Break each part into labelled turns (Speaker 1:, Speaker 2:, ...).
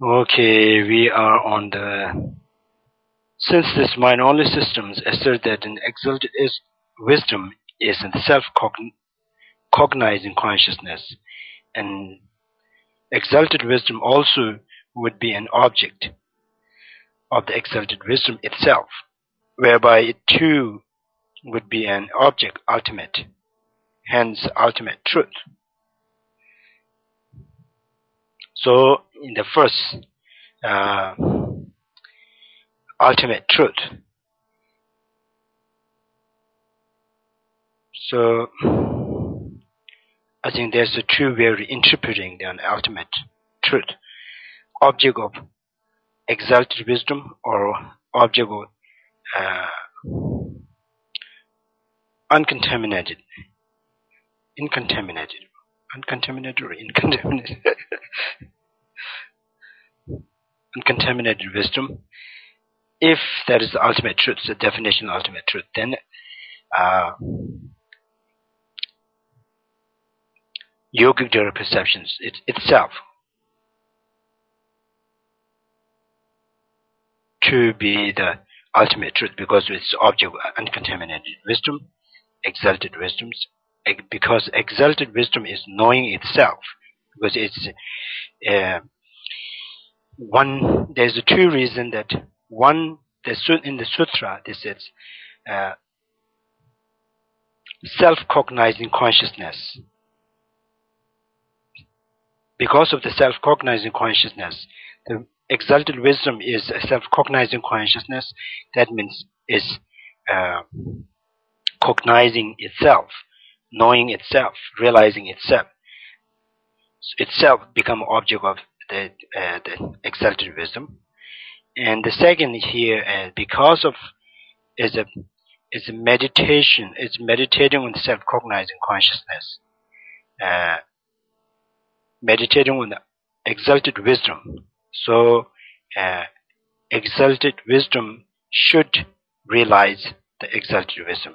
Speaker 1: Okay, we are on the synthesis mind-only systems assert that an exalted wisdom is a self-cognizing consciousness, and exalted wisdom also would be an object of the exalted wisdom itself, whereby it too would be an object ultimate, hence ultimate truth. So in the first ultimate truth, so I think there's a two way of interpreting the ultimate truth: object of exalted wisdom or object of uncontaminated wisdom. If that is the ultimate truth, the definition of ultimate truth, then yogic direct perceptions itself to be the ultimate truth, because it's object of uncontaminated wisdom, exalted wisdoms, because exalted wisdom is knowing itself, because it's there's a two reason that one, in the sutra this is self-cognizing consciousness. Because of the self-cognizing consciousness, the exalted wisdom is a self-cognizing consciousness. That means is cognizing itself, knowing itself, realizing itself. Itself become object of the exalted wisdom. And the second here, because of is a meditation. It's meditating on self-cognizing consciousness, meditating on the exalted wisdom. So exalted wisdom should realize the exalted wisdom.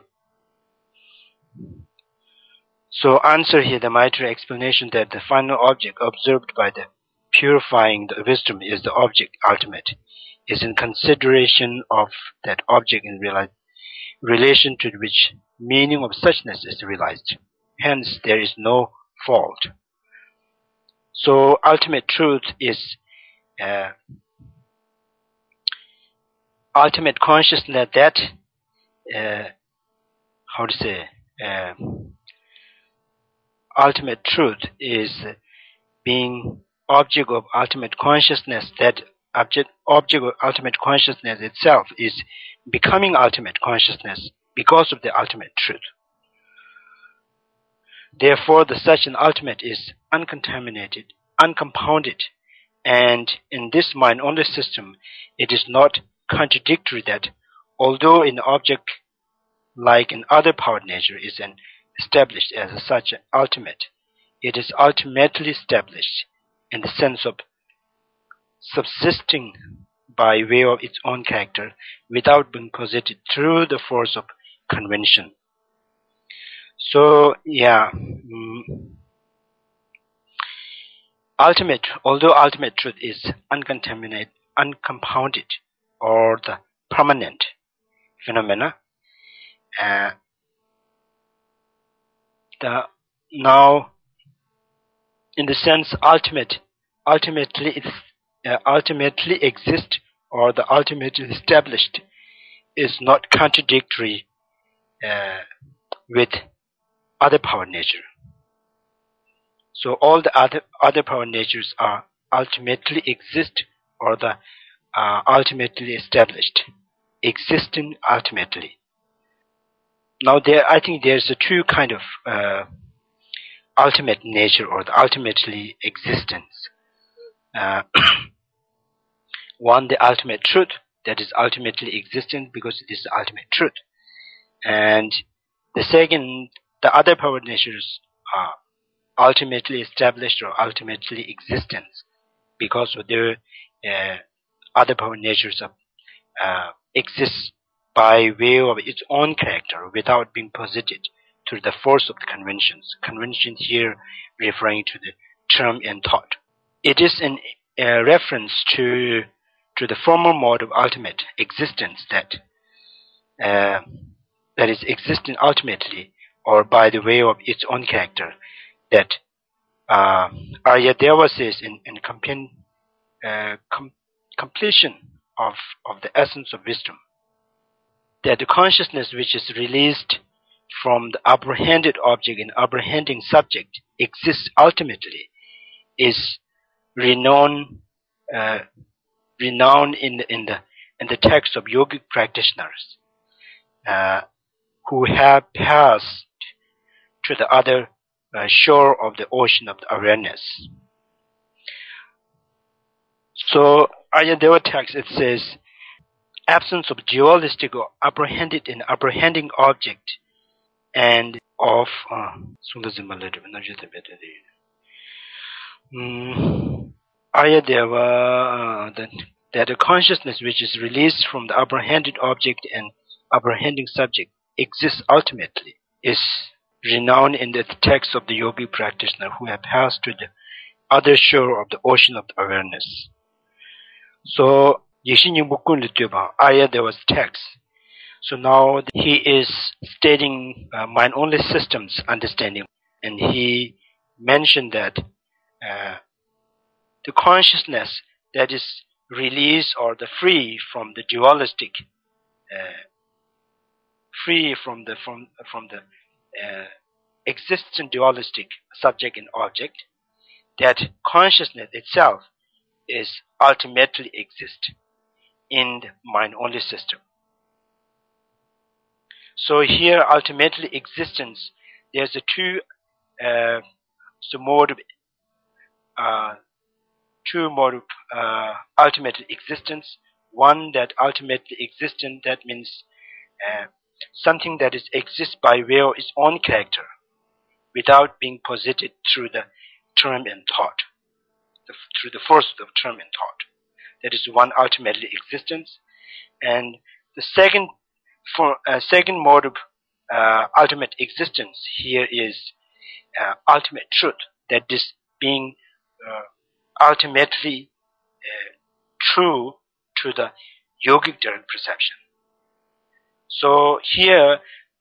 Speaker 1: So answer here the Maitreya explanation that the final object observed by the purifying the wisdom is the object ultimate, is in consideration of that object in relation to which meaning of suchness is realized. Hence there is no fault. So ultimate truth is ultimate consciousness that ultimate truth is being object of ultimate consciousness. That object of ultimate consciousness itself is becoming ultimate consciousness because of the ultimate truth. Therefore, such an ultimate is uncontaminated, uncompounded, and in this mind-only system, it is not contradictory that although an object like an other power nature is established as such an ultimate, it is ultimately established in the sense of subsisting by way of its own character without being possessed through the force of convention. So although ultimate truth is uncontaminated, uncompounded, or the permanent phenomena, now in the sense ultimately exist or the ultimately established is not contradictory with other power nature. So all the other power natures are ultimately exist or the ultimately established, existing ultimately. Now I think there's a two kind of ultimate nature or the ultimately existence. One, the ultimate truth that is ultimately existent because it is the ultimate truth. And the second, the other power natures are ultimately established or ultimately existent because of their other power natures exist by way of its own character without being possessed through the force of the conventions. Conventions here referring to the term and thought. It is an reference to the former mode of ultimate existence that is existing ultimately or by the way of its own character, that Aryadeva says in completion of the essence of wisdom, that the consciousness which is released from the apprehended object and apprehending subject exists ultimately, is renowned in the text of yogic practitioners who have passed to the other shore of the ocean of the awareness. So Aryadeva text, it says, absence of dualistic or apprehended and apprehending object and of Aryadeva, that the consciousness which is released from the apprehended object and apprehending subject exists ultimately, is renowned in the text of the yogi practitioner who have passed to the other shore of the ocean of the awareness. So Aryadava's text. So now he is stating mind-only systems understanding, and he mentioned that the consciousness that is released or the free from the dualistic, free from the existent dualistic subject and object, that consciousness itself is ultimately exist in the mind-only system. So here, ultimately existence, there's a two mode of ultimately existence. One, that ultimately existent, that means something that is exists by way of its own character, without being posited through the term and thought, through the force of term and thought. That is one, ultimately existence. And the second mode of ultimate existence here is ultimate truth, that is being ultimately true to the yogic direct perception. So here,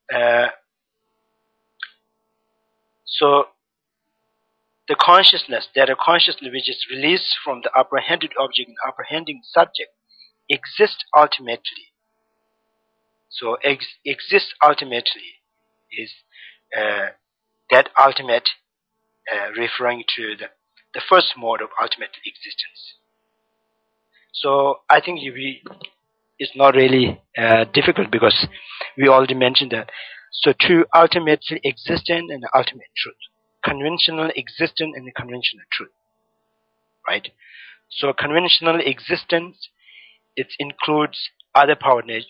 Speaker 1: so the consciousness, that a consciousness which is released from the apprehended object and apprehending subject exists ultimately. So exists ultimately is that ultimate referring to the first mode of ultimate existence. So I think it's not really difficult, because we already mentioned that. So two, ultimately existent and ultimate truth. Conventional existent and conventional truth. Right? So conventional existence, it includes other power nature.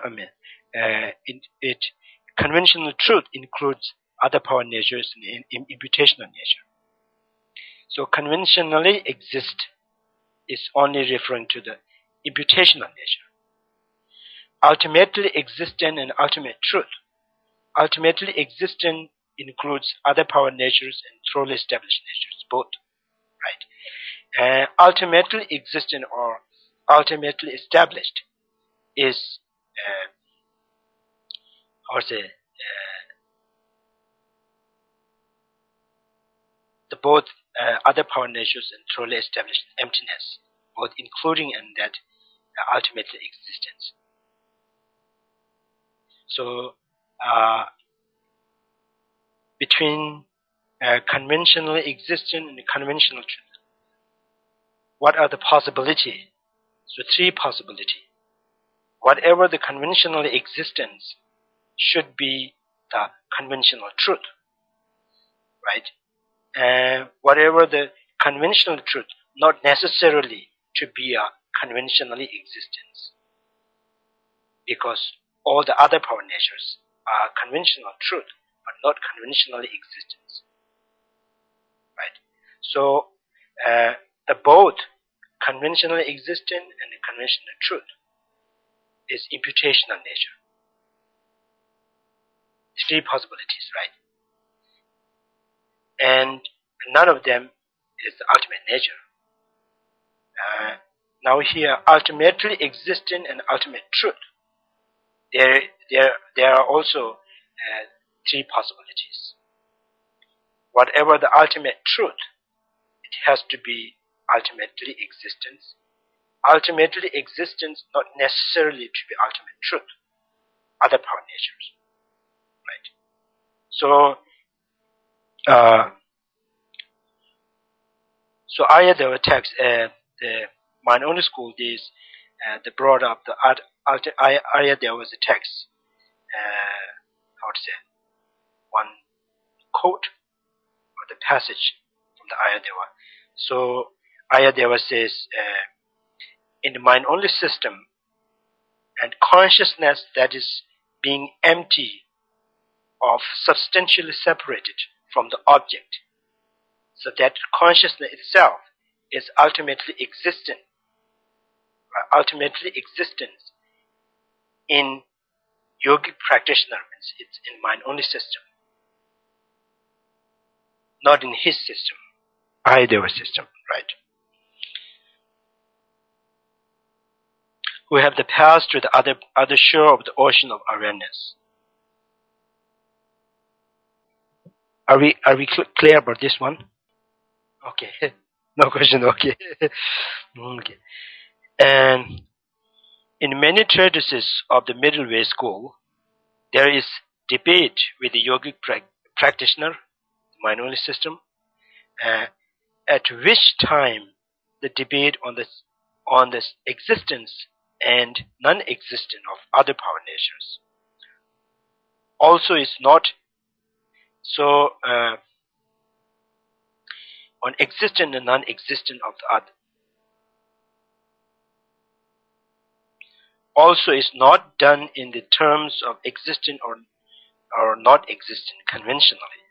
Speaker 1: Conventional truth includes other power natures and imputational nature. So conventionally exist is only referring to the imputational nature. Ultimately existent and ultimate truth. Ultimately existent includes other power natures and thoroughly established natures, both. Right? Ultimately existent or ultimately established is the both other power natures and thoroughly established emptiness, both including in that ultimately existence. So between conventionally existent and conventional truth, what are the possibility? So three possibility. Whatever the conventional existence should be the conventional truth, right? And whatever the conventional truth, not necessarily to be a conventionally existence, because all the other power natures are conventional truth, but not conventionally existence, right? So the both conventionally existent and the conventional truth is imputational nature. Three possibilities, right? And none of them is the ultimate nature. Now here, ultimately existing and ultimate truth. There are also three possibilities. Whatever the ultimate truth, it has to be ultimately existence. Ultimately existence, not necessarily to be ultimate truth. Other power natures, right? So ayah text, the Mind-only school, they brought up the ayah. There was a text, how to say, one quote or the passage from the ayah Deva. So ayah Deva says, in the mind-only system, and consciousness that is being empty of substantially separated from the object, so that consciousness itself is ultimately existent. Ultimately existence in yogic practitioner means it's in mind-only system, not in his system, Ayadeva system, right? Who have the path to the other shore of the ocean of awareness. Are we clear about this one? Okay. No question. Okay. Okay. And in many treatises of the middle way school, there is debate with the yogic practitioner, mind-only system, at which time the debate on this existence and non-existence of other power natures also is not so on existent and non-existent of the other. Also is not done in the terms of existent or not existent conventionally,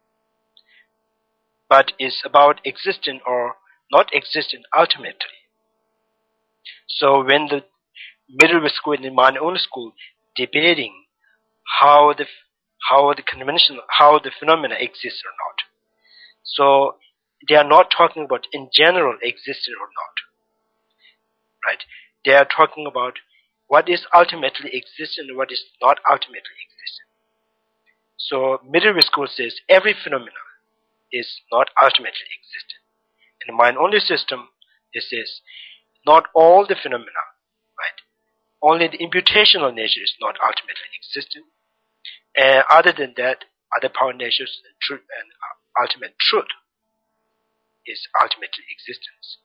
Speaker 1: but is about existent or not existent ultimately. So when the middle school and the mind-only school debating how the phenomena exist or not, so they are not talking about in general existent or not, right? They are talking about what is ultimately existent and what is not ultimately existent. So middle school says every phenomena is not ultimately existent. In the mind-only system, it says not all the phenomena, right? Only the imputational nature is not ultimately existent. And other than that, other power natures and truth and ultimate truth is ultimately existence.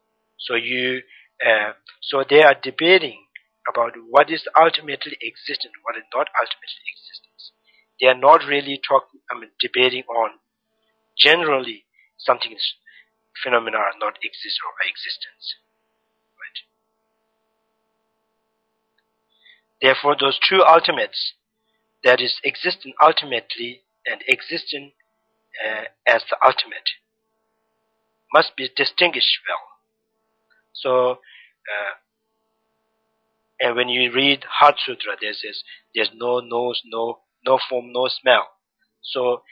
Speaker 1: So they are debating about what is ultimately existent, what is not ultimately existence. They are not really debating on generally something is phenomena are not exist or existence. Right? Therefore, those two ultimates, that is existent ultimately and existent as the ultimate, must be distinguished well. So, and when you read Heart Sutra, there says there's no nose, no form, no smell. So,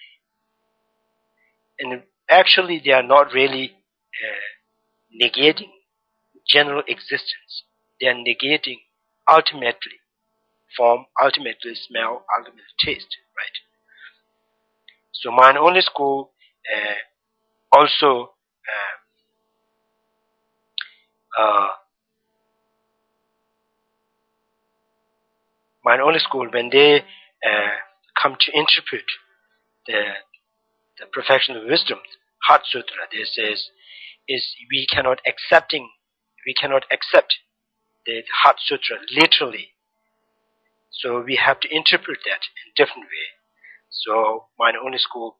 Speaker 1: and actually they are not really negating general existence. They are negating ultimately form, ultimately smell, ultimately taste, right? So mind-only school also mind-only school, when they come to interpret the perfection of wisdom, Heart Sutra, they says is we cannot accept the Heart Sutra literally. So we have to interpret that in a different way. So mind-only school,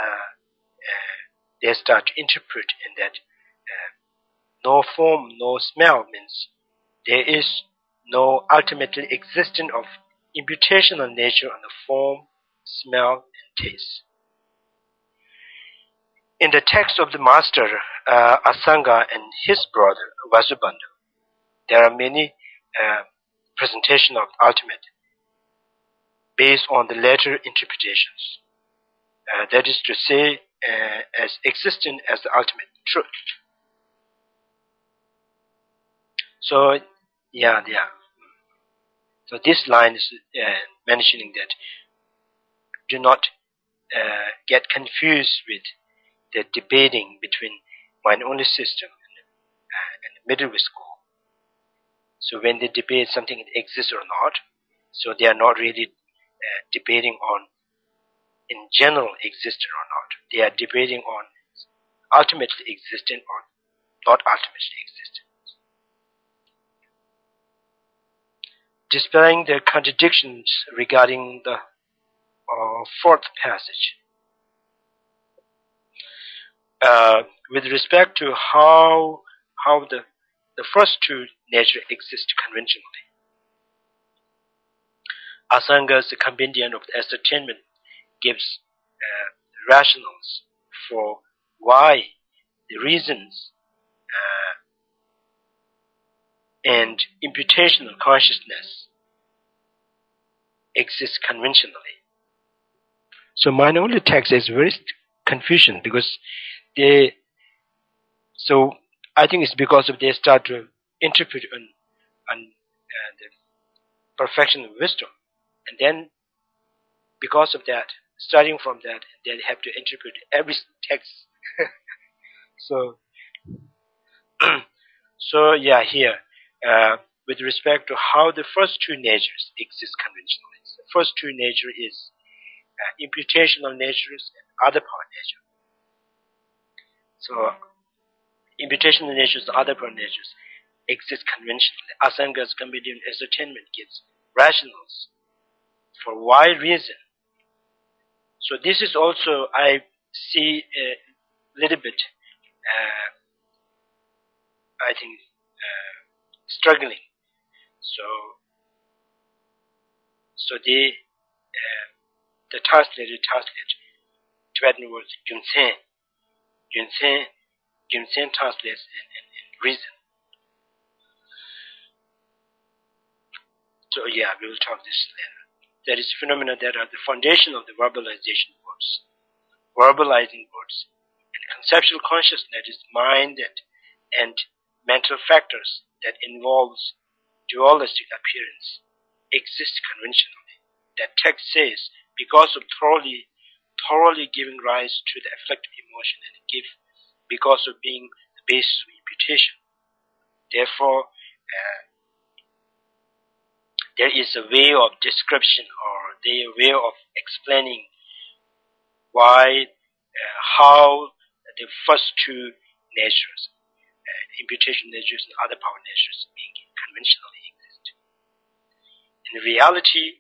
Speaker 1: they start to interpret in that no form, no smell means there is no ultimately existence of imputational nature on the form, smell, and taste. In the text of the master, Asanga, and his brother, Vasubandhu, there are many presentations of ultimate based on the later interpretations. That is to say, as existent as the ultimate truth. So, yeah, yeah. So this line is mentioning that do not get confused with the debating between mind-only system and middle school. So when they debate something exists or not, so they are not really debating on in general existent or not. They are debating on ultimately existent or not ultimately existent. Displaying the contradictions regarding the fourth passage. With respect to how the first two nature exist conventionally, Asanga's compendium of the ascertainment gives rationals for why the reasons and imputational consciousness exist conventionally. So mind-only text is very confusion because they. So I think it's because of they start to interpret on the perfection of wisdom, and then because of that, starting from that, they have to interpret every text. So, so yeah, here with respect to how the first two natures exist conventionally, the first two nature is imputational natures and other power nature. So, imputational natures and other power natures exist conventionally. Asanga's compendium ascertainment gives rationals for why reason. So this is also, I see a little bit, I think, struggling. So the translator translate Tibetan words Yunsen translates in reason. So yeah, we will talk this later. That is phenomena that are the foundation of the verbalization words. Verbalizing words. And conceptual consciousness is mind and mental factors that involves dualistic appearance exist conventionally. That text says, because of thoroughly giving rise to the affective emotion and because of being the basis of imputation. Therefore, there is a way of description or a way of explaining why, how the first two natures, imputation natures and other power natures, being conventionally exist. In reality,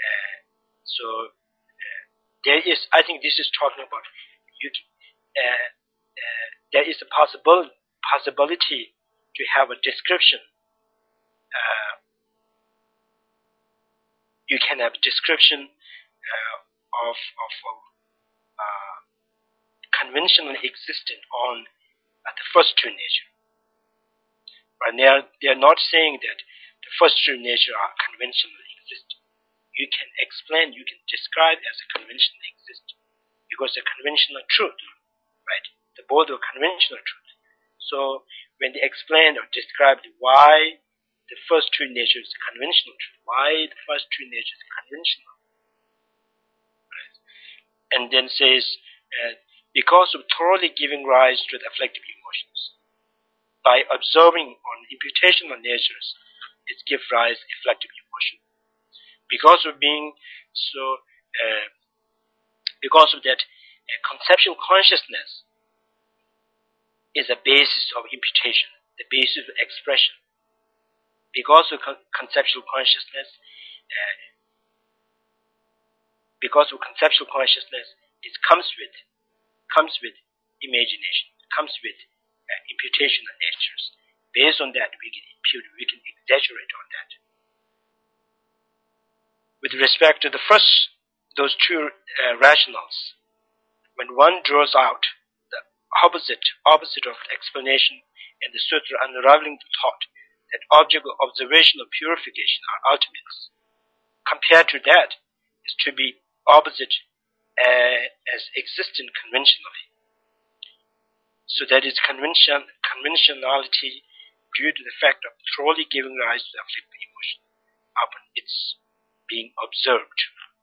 Speaker 1: there is, I think this is talking about, there is a possibility to have a description. You can have a description of conventionally existent on the first two nature. But they are not saying that the first two nature are conventionally existent. You can explain, you can describe as a conventionally existent because a conventional truth, right? The both are conventional truth. So when they explain or describe why the first two natures are conventional truth, why the first two natures are conventional, right? And then says, because of thoroughly giving rise to the affective emotions, by observing on imputational natures, it gives rise to affective emotion. Because of being so, because of that, conceptual consciousness is a basis of imputation, the basis of expression. Because of conceptual consciousness, it comes with imagination, it comes with imputational natures. Based on that, we can impute, we can exaggerate on that. With respect to the first, those two rationals, when one draws out the opposite of explanation in the sutra unraveling the thought that object of observation of purification are ultimates, compared to that is to be opposite as existent conventionally. So that is conventionality due to the fact of thoroughly giving rise to the afflictive emotion upon its being observed.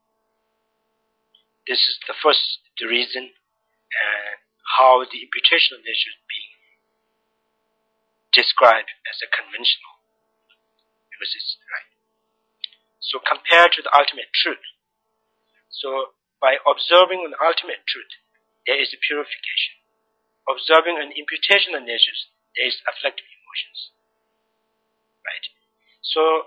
Speaker 1: This is the first reason how the imputational nature is being described as a conventional, because it's right. So compared to the ultimate truth, so by observing an ultimate truth, there is a purification. Observing an imputational nature, there is afflictive emotions, right? So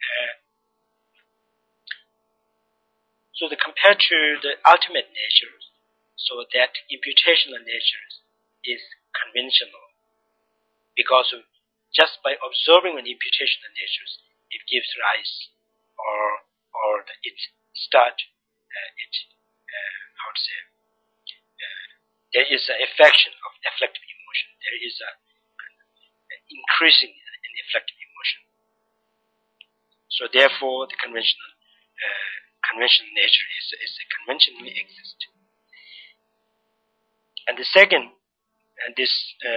Speaker 1: compared to the ultimate nature, so that imputational nature is conventional, because of just by observing an imputational nature, it gives rise, or it start, there is an affection of afflictive emotion. There is an increasing in afflictive emotion. So therefore, the conventional nature is a conventionally exist. And the second, and this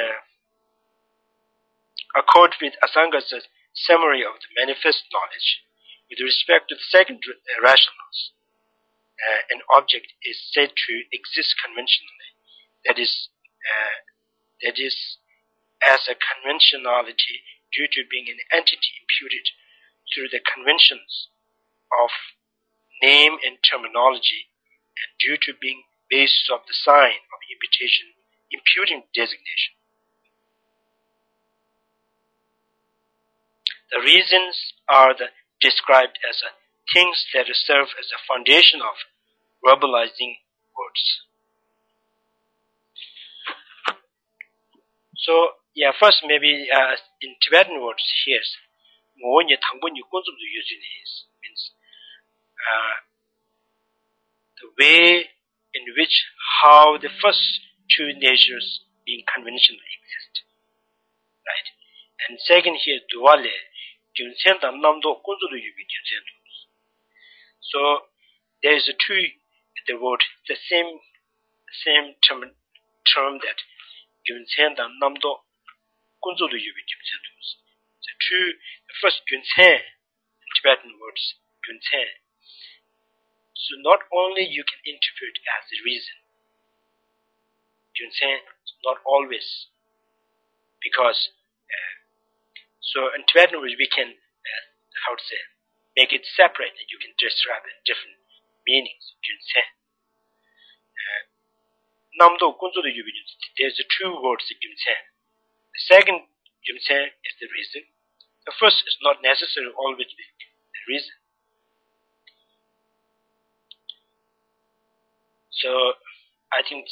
Speaker 1: accord with Asanga's summary of the manifest knowledge, with respect to the second rationals, an object is said to exist conventionally. That is as a conventionality due to being an entity imputed through the conventions of name and terminology, and due to being basis of the sign of imputation, imputing designation. The reasons are described as things that serve as a foundation of verbalizing words. So, first maybe in Tibetan words here, means the way in which how the first two natures being conventional exist, right? And second here, duale, so there is the word, the same term that the first Gyunsen, Tibetan words, Gyunsen. So not only you can interpret as the reason, Gyunsen, not always, because so in Tibetan words we can make it separate, and you can describe it different meanings. Gyunsen. Namdo Gunzodo Yubi, there's two words in Gyunsen. The second Gyunsen is the reason. The first is not necessarily always the reason. So I think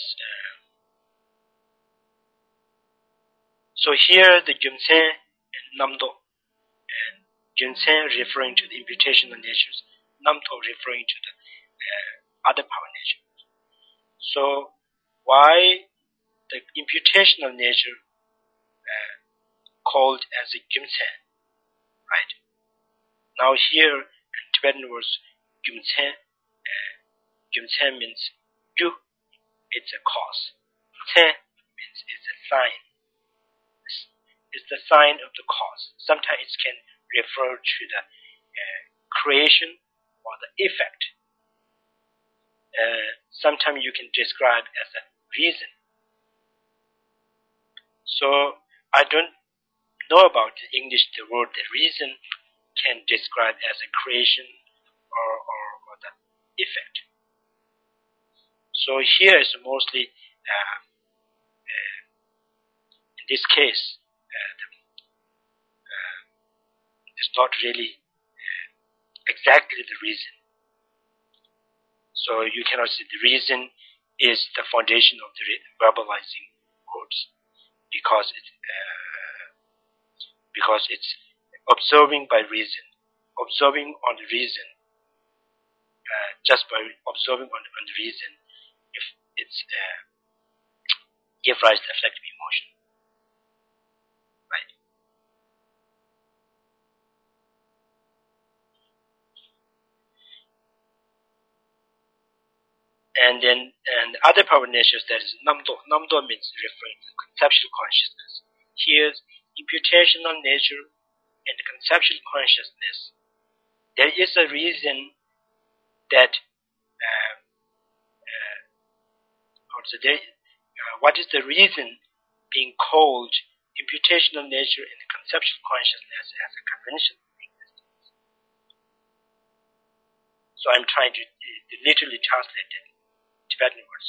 Speaker 1: so here the Gyunsen and Namdo, and Gyunsen referring to the imputational natures, Namdo referring to the other power nature. So why the imputational nature called as a Gyunsen, right? Now here in Tibetan words, Gyunsen, Gyunsen means Gyu, it's a cause. Sen means it's a sign. It's the sign of the cause. Sometimes it can refer to the creation or the effect. Sometimes you can describe as a reason. So I don't know about the English, the word the reason can describe as a creation or the effect. So here is mostly in this case it's not really exactly the reason. So you cannot say the reason is the foundation of the verbalizing words, because it's observing by reason, observing on the reason, just by observing on the reason, if it's give rise to affective emotion, right? And then other power natures, that is Namdo. Namdo means referring to conceptual consciousness. Here imputational nature and conceptual consciousness, there is a reason that what is the reason being called imputational nature and conceptual consciousness as a conventional existence? So I'm trying to literally translate it. Tibetan words.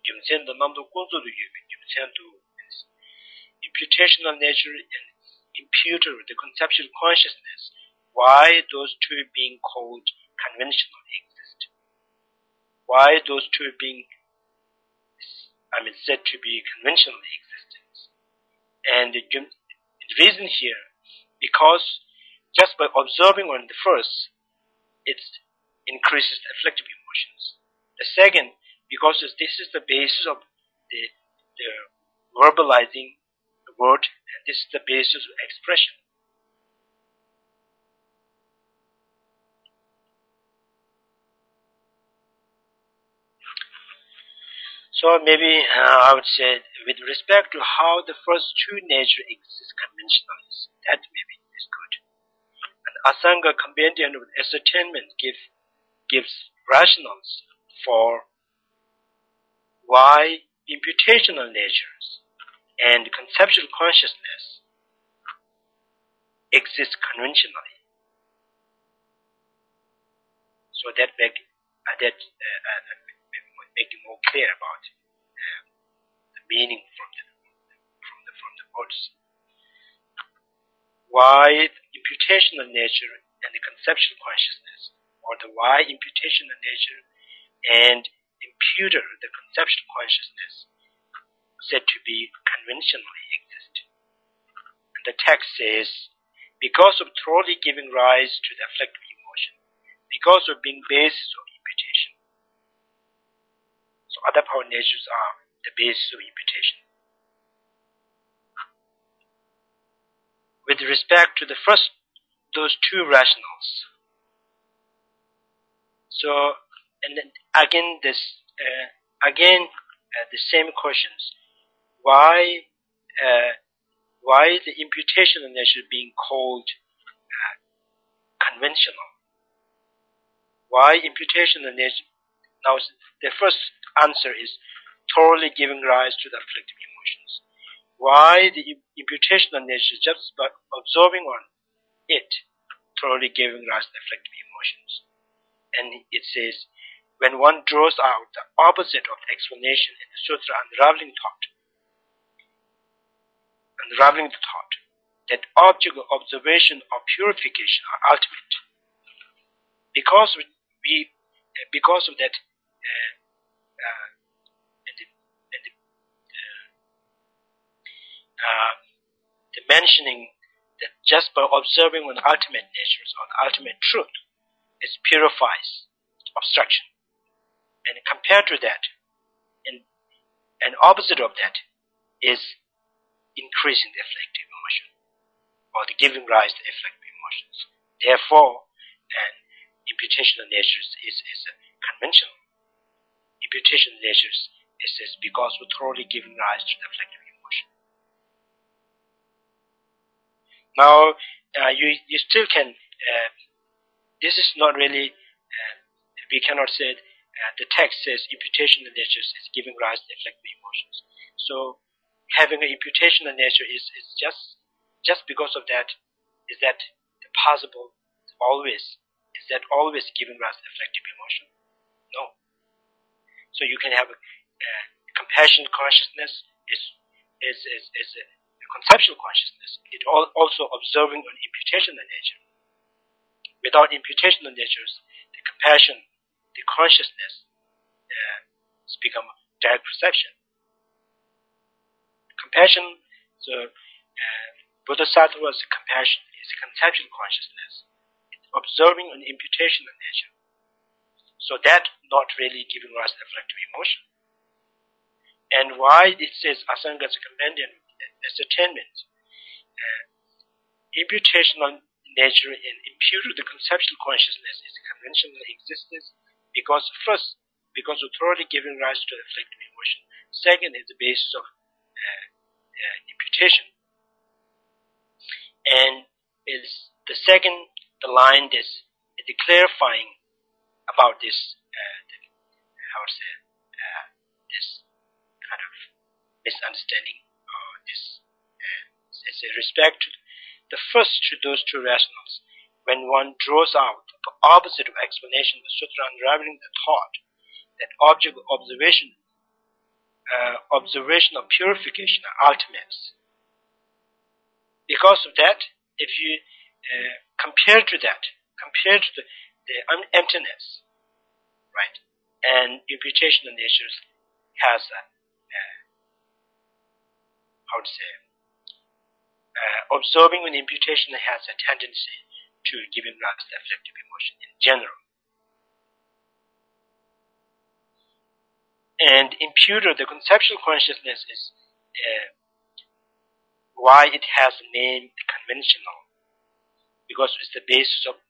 Speaker 1: Imputational nature and imputer, the conceptual consciousness, why those two being called conventional exist? Why those two being said to be conventional existence? And the reason here, because just by observing on the first, it increases the afflictive emotions. The second, because this is the basis of the verbalizing the word, and this is the basis of expression. So maybe I would say, with respect to how the first two nature exists conventionally, that maybe is good. And Asanga compendium with ascertainment gives rationals for why imputational natures and conceptual consciousness exist conventionally. So that make it more clear about the meaning from the words. Why imputational nature and the conceptual consciousness, or the why imputational nature and imputer, the conceptual consciousness, said to be conventionally exist. And the text says, because of thoroughly giving rise to the afflictive emotion, because of being basis of imputation. So other power natures are the basis of imputation. With respect to the first, those two rationals. So, and then again, the same questions. Why the imputational nature being called conventional? Why imputational nature? Now, the first answer is thoroughly giving rise to the afflictive emotions. Why the imputational nature, just by observing on it, thoroughly giving rise to the afflictive emotions. And it says, when one draws out the opposite of the explanation in the sutra, unraveling the thought, that object of observation or purification are ultimate. Because of that, the mentioning that just by observing on ultimate natures, on ultimate truth, it purifies obstruction. And compared to that, an opposite of that is increasing the afflictive emotion, or the giving rise to afflictive emotions. Therefore, an imputational nature is conventional. Imputational natures is because we're thoroughly giving rise to the afflictive emotion. Now, you still can. This is not really. We cannot say. The text says imputational natures is giving rise to afflictive emotions. So, having an imputational nature is just because of that. Is that possible? Always. Is that always giving rise to afflictive emotion? No. So you can have a compassion consciousness is a conceptual consciousness. It also observing an imputational nature. Without imputational natures, the compassion, the consciousness, has become direct perception. Compassion, so Bodhisattva's compassion is a conceptual consciousness. It's observing an imputational nature. So that not really giving rise to afflictive emotion. And why it says Asanga's compendium ascertainment, imputational nature and imputed the conceptual consciousness is a conventional existence because of thoroughly giving rise to afflictive emotion. Second is the basis of imputation. And is the second, the line is clarifying about this, how to say, this kind of misunderstanding, or this, it's a respect to the first to those two rationals. When one draws out the opposite of explanation, the sutra unraveling the thought that object observational purification are ultimates. Because of that, if you compare to the emptiness, right, and imputational natures has a, how to say, observing an imputation has a tendency to giving rise to affective emotion in general. And imputer, the conceptual consciousness, is why it has a name conventional, because it's the basis of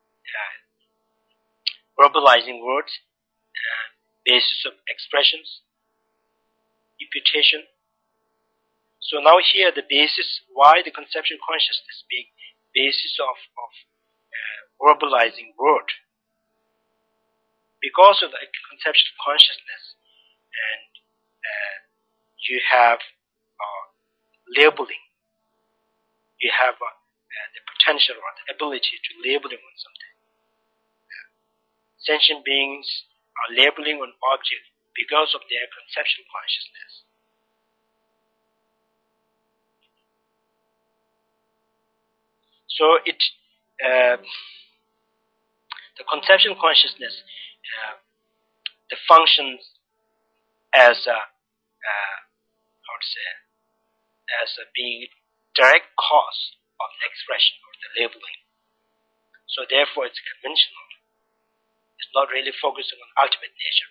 Speaker 1: verbalizing words, basis of expressions, imputation. So now here the basis, why the conceptual consciousness being basis of verbalizing word, because of the conceptual consciousness, and you have labeling, you have the potential or the ability to labeling on something. Sentient beings are labeling on object because of their conceptual consciousness. So the conceptual consciousness, the functions as a, how to say, as a being direct cause of the expression or the labeling. So therefore it's conventional. It's not really focusing on ultimate nature.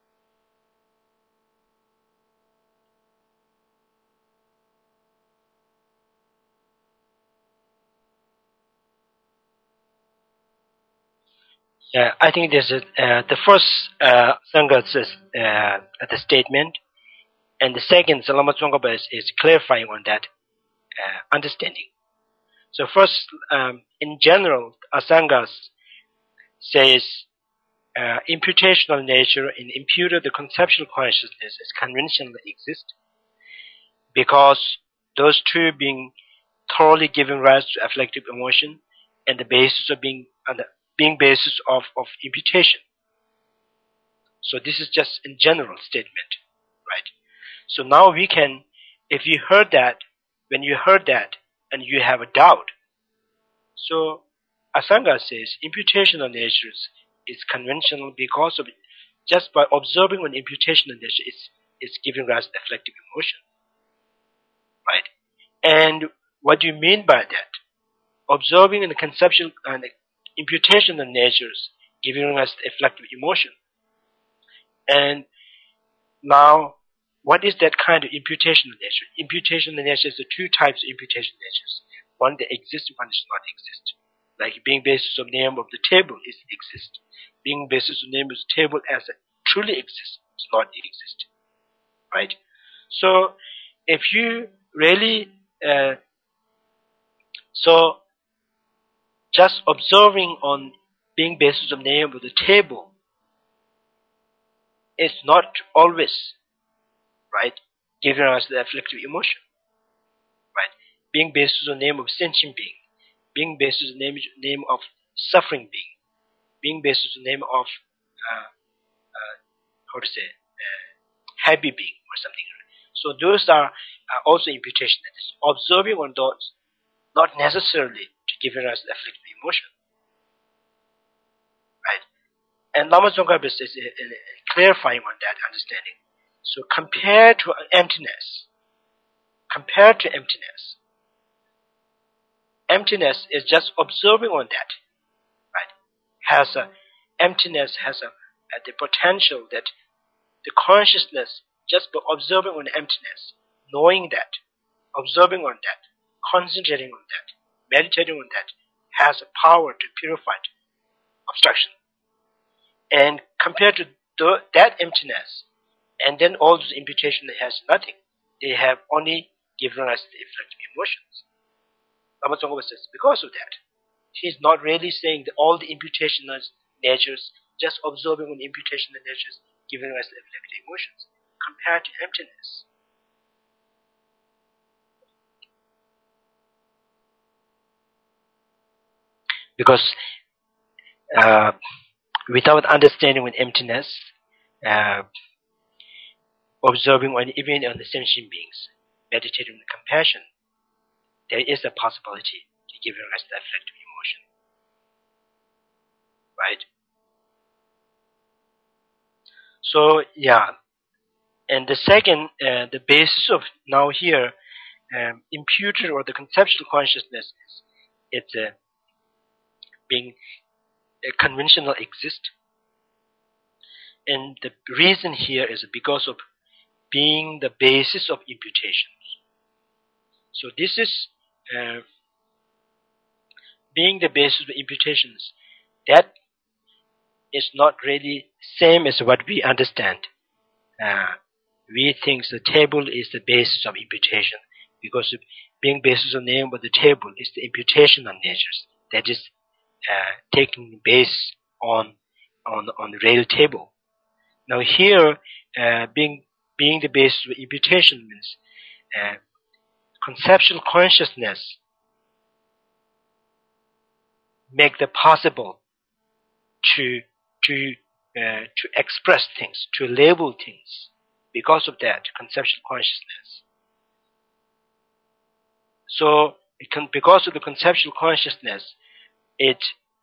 Speaker 1: Yeah, I think this is the first Sanghas is the statement, and the second Lama Tsongkhapa is clarifying on that understanding. So first, in general, Asangas says imputational nature and imputed the conceptual consciousness is conventionally exist, because those two being thoroughly giving rise to affective emotion and the basis of being basis of imputation. So this is just in general statement, right? So now we can, if you heard that, when you heard that and you have a doubt, so Asanga says imputational natures is conventional because of it. Just by observing an imputational nature, it's giving rise to affective emotion, right? And what do you mean by that? Observing in the conceptual and imputational natures giving us the affective emotion. And now, what is that kind of imputational nature? Imputational nature is the two types of imputational natures. One that exists, one does not exist. Like being basis of name of the table is exist. Being basis of name of the table as it truly exists does not exist. Right? So, if you really, so just observing on being basis of name of the table is not always, right, giving us the afflictive emotion, right? Being basis of name of sentient being, being basis of name of suffering being, being basis of name of how to say, happy being or something. So those are also imputation. That is observing on those, not necessarily to giving us the afflictive emotion, right? And Lama Tsongkhapa is clarifying on that understanding. So compared to emptiness, emptiness is just observing on that, right? Emptiness has the potential that the consciousness, just by observing on emptiness, knowing that, observing on that, concentrating on that, meditating on that, has a power to purify obstruction. And compared to that emptiness, and then all those imputation has nothing. They have only given us the afflictive emotions. Lama Tsongkhapa says, because of that, he's not really saying that all the imputational natures, just observing on imputational natures, giving us the afflictive emotions, compared to emptiness. Because without understanding with emptiness, observing on even on the sentient beings, meditating with compassion, there is a possibility to giving us the afflictive emotion. Right? So yeah, and the second, the basis of now here, imputed or the conceptual consciousness is it's being conventional exist, and the reason here is because of being the basis of imputations. So this is being the basis of imputations. That is not really same as what we understand. We think the table is the basis of imputation because of being basis of name, but the table is the imputation of natures that is taking base on the real table. Now here, being the basis of imputation means conceptual consciousness make the possible to express things, to label things. Because of that, conceptual consciousness. So, because of the conceptual consciousness, it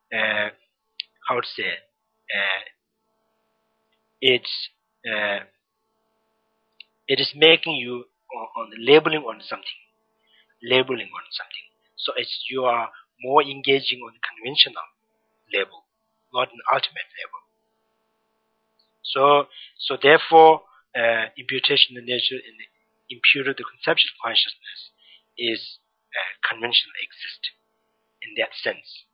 Speaker 1: it is making you on labeling on something. So you are more engaging on the conventional level, not an ultimate level. So therefore, imputation of nature and imputed the conceptual consciousness is conventional exist in that sense.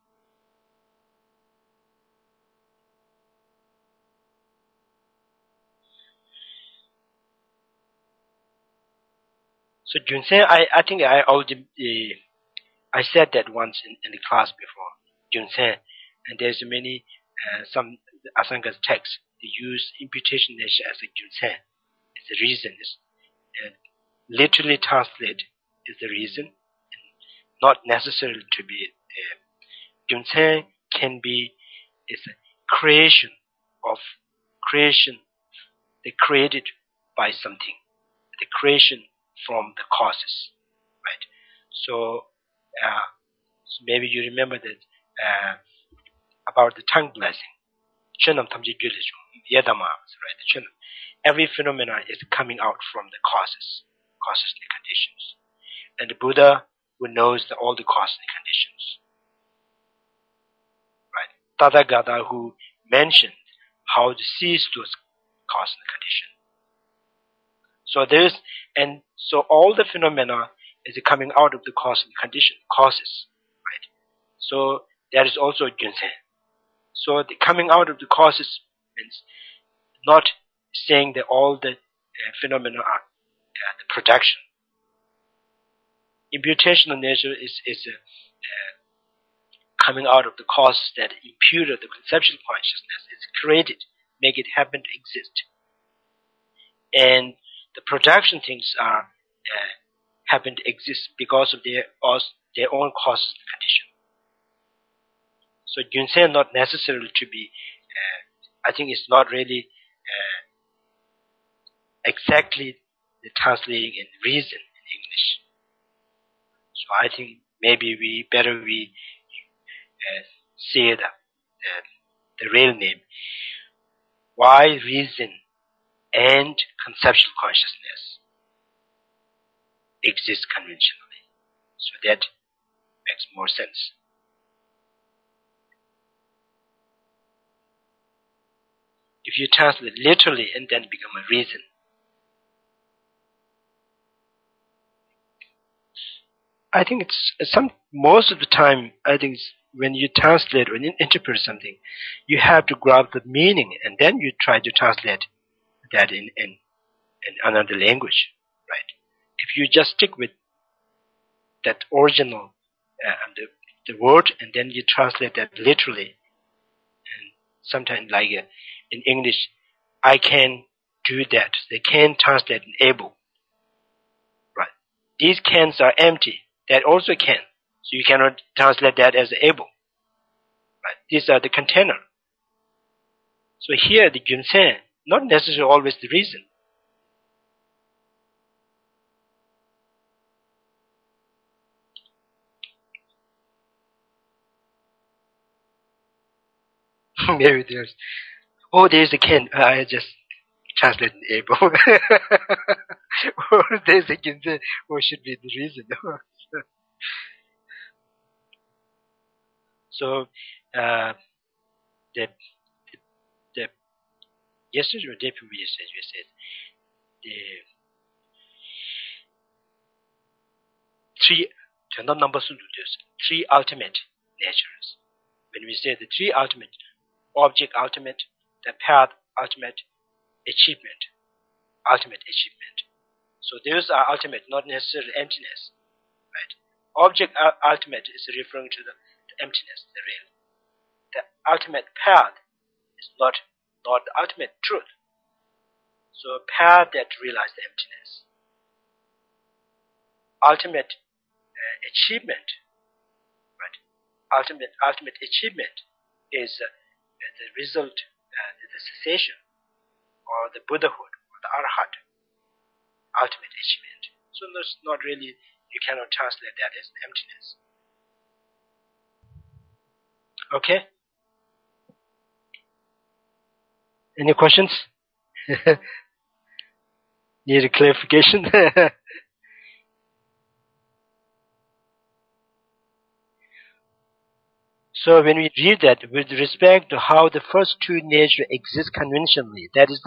Speaker 1: So Junsen, I think I already I said that once in the class before. Junsen, and there's many some Asanga's texts they use imputation nature as a Junsen. It's the reason is literally translate is the reason, not necessarily to be Junsen can be is a creation, they created by something, the creation from the causes, right? So maybe you remember that about the tongue blessing. Right? Every phenomenon is coming out from the causes and conditions. And the Buddha who knows all the causes and conditions. Right? Tathagata who mentioned how to seize those causes and conditions. So all the phenomena is coming out of the cause and condition, causes, right? So that is also Junsen. So the coming out of the causes means not saying that all the phenomena are the production. Imputation of nature is coming out of the causes that imputed the conceptual consciousness. It's created, make it happen to exist. And the production things are happen to exist because of their own causes and condition. So Junsen not necessarily to be, I think it's not really exactly the translating in reason in English. So I think maybe we say the real name. Why reason and conceptual consciousness exist conventionally? So that makes more sense. If you translate literally and then become a reason, I think it's most of the time, I think when you translate or interpret something, you have to grab the meaning and then you try to translate that in another language, right? If you just stick with that original the word, and then you translate that literally. And sometimes, like in English, I can do that. They can translate in able. Right? These cans are empty. That also can. So you cannot translate that as able. Right? These are the container. So here the Junsen, not necessarily always the reason. Maybe there's, oh, there's a can. I just translate able. Or there's a Junsen, what should be the reason? So, the yesterday or day before we said the three ultimate natures. When we say the three ultimate, object ultimate, the path ultimate, ultimate achievement. So those are ultimate, not necessarily emptiness. Right? Object ultimate is referring to the emptiness, the real. The ultimate path is not the ultimate truth. So a path that realizes the emptiness. Ultimate achievement, right? Ultimate achievement is the result, the cessation, or the Buddhahood, or the Arhat. Ultimate achievement. So that's not really, you cannot translate that as emptiness. Okay? Any questions? Need a clarification? So when we read that with respect to how the first two natures exist conventionally, that is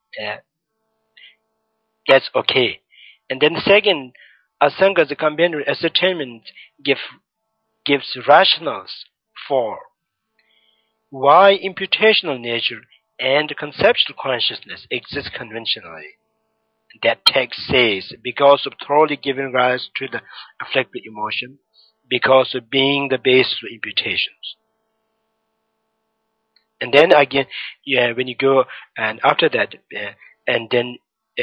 Speaker 1: that's okay. And then second, Asanga's companion ascertainment gives rationales for why imputational nature and conceptual consciousness exist conventionally. That text says, because of thoroughly giving rise to the affective emotion, because of being the basis of imputations. And then again, when you go and after that, and then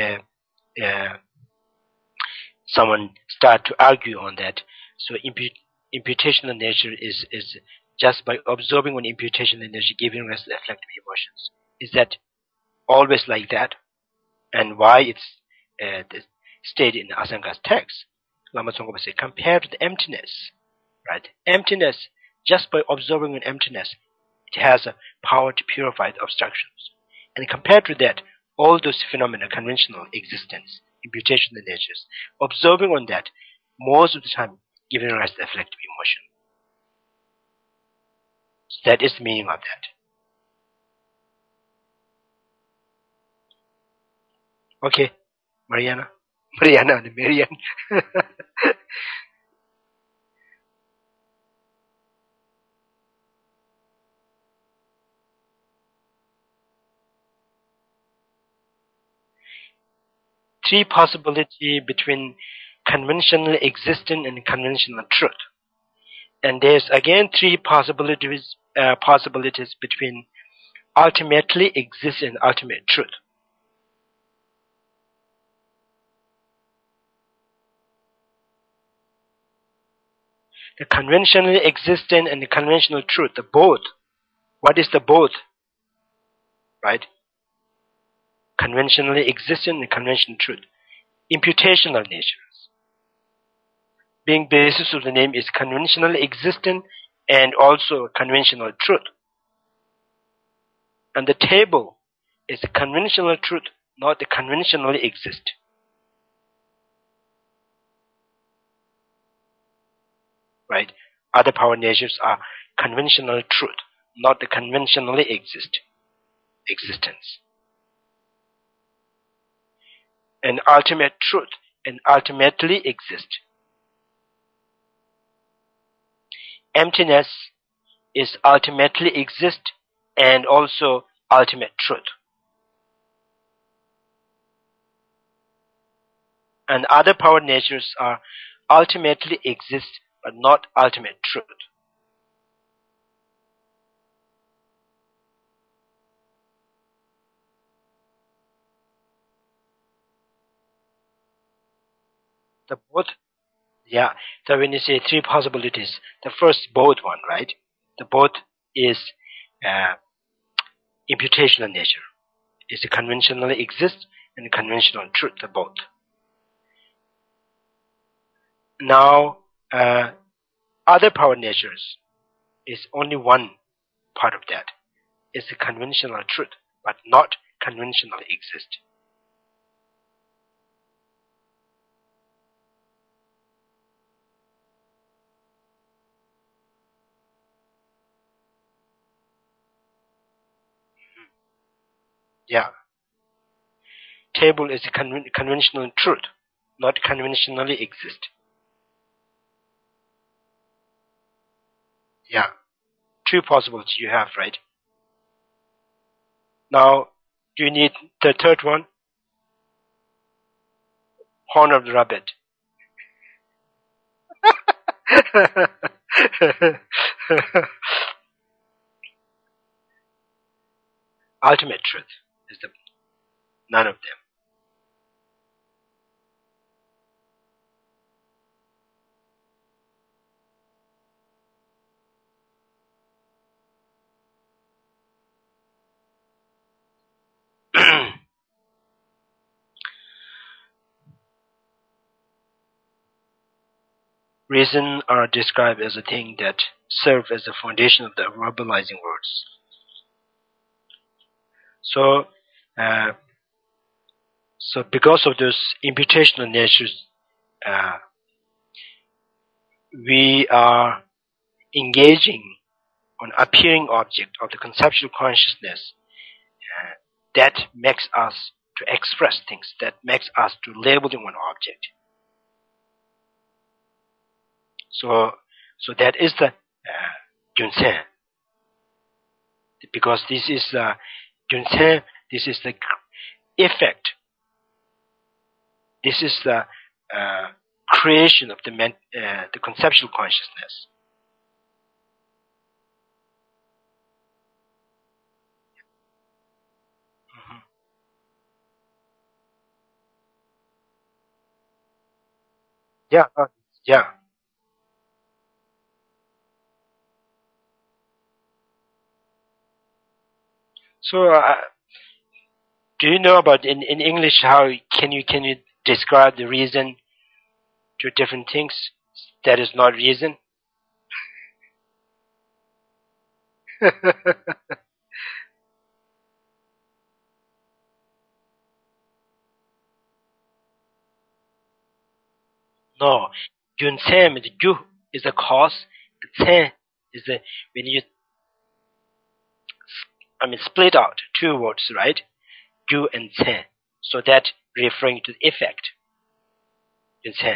Speaker 1: someone start to argue on that. So imputational nature is just by observing on imputational nature, giving rise to affective emotions. Is that always like that? And why it's stated in Asanga's text? Lama Tsongkhapa says, compared to the emptiness, right? Emptiness, just by observing an emptiness, it has a power to purify the obstructions. And compared to that, all those phenomena, conventional existence, imputational natures, observing on that, most of the time, giving rise to affective emotion. So that is the meaning of that. Okay, Mariana and Marianne. Three possibilities between conventional existence and conventional truth. And there's again three possibilities between ultimately exists and ultimate truth. The conventionally existent and the conventional truth, the both. What is the both? Right? Conventionally existent and conventional truth. Imputational natures. Being basis of the name is conventionally existent and also conventional truth. And the table is the conventional truth, not the conventionally exist. Right? Other power natures are conventional truth, not the conventionally existence. And ultimate truth and ultimately exist. Emptiness is ultimately exist and also ultimate truth. And other power natures are ultimately exist but not ultimate truth. The both, yeah. So when you say three possibilities, the first both one, right? The both is uh, imputational nature. It's a conventionally exist and conventional truth, the both. Now, other power natures is only one part of that. It's a conventional truth, but not conventionally exist. Yeah. Table is a conventional truth, not conventionally exist. Yeah. Two possibilities you have, right? Now, do you need the third one? Horn of the rabbit. Ultimate truth is the none of them. Reason are described as a thing that serve as the foundation of the verbalizing words. So, uh, so because of those imputational natures, uh, we are engaging on appearing object of the conceptual consciousness that makes us to express things, that makes us to label in one object. So that is the Junsen. Because this is Junsen, this is the effect. This is the creation of the conceptual consciousness. Mhm. Yeah, yeah. So, do you know about in English how can you describe the reason to different things that is not reason? No, Junsen is Ju is the cause. Sen is the when you split out two words, right? Ju and Sen. So that referring to the effect. Junsen.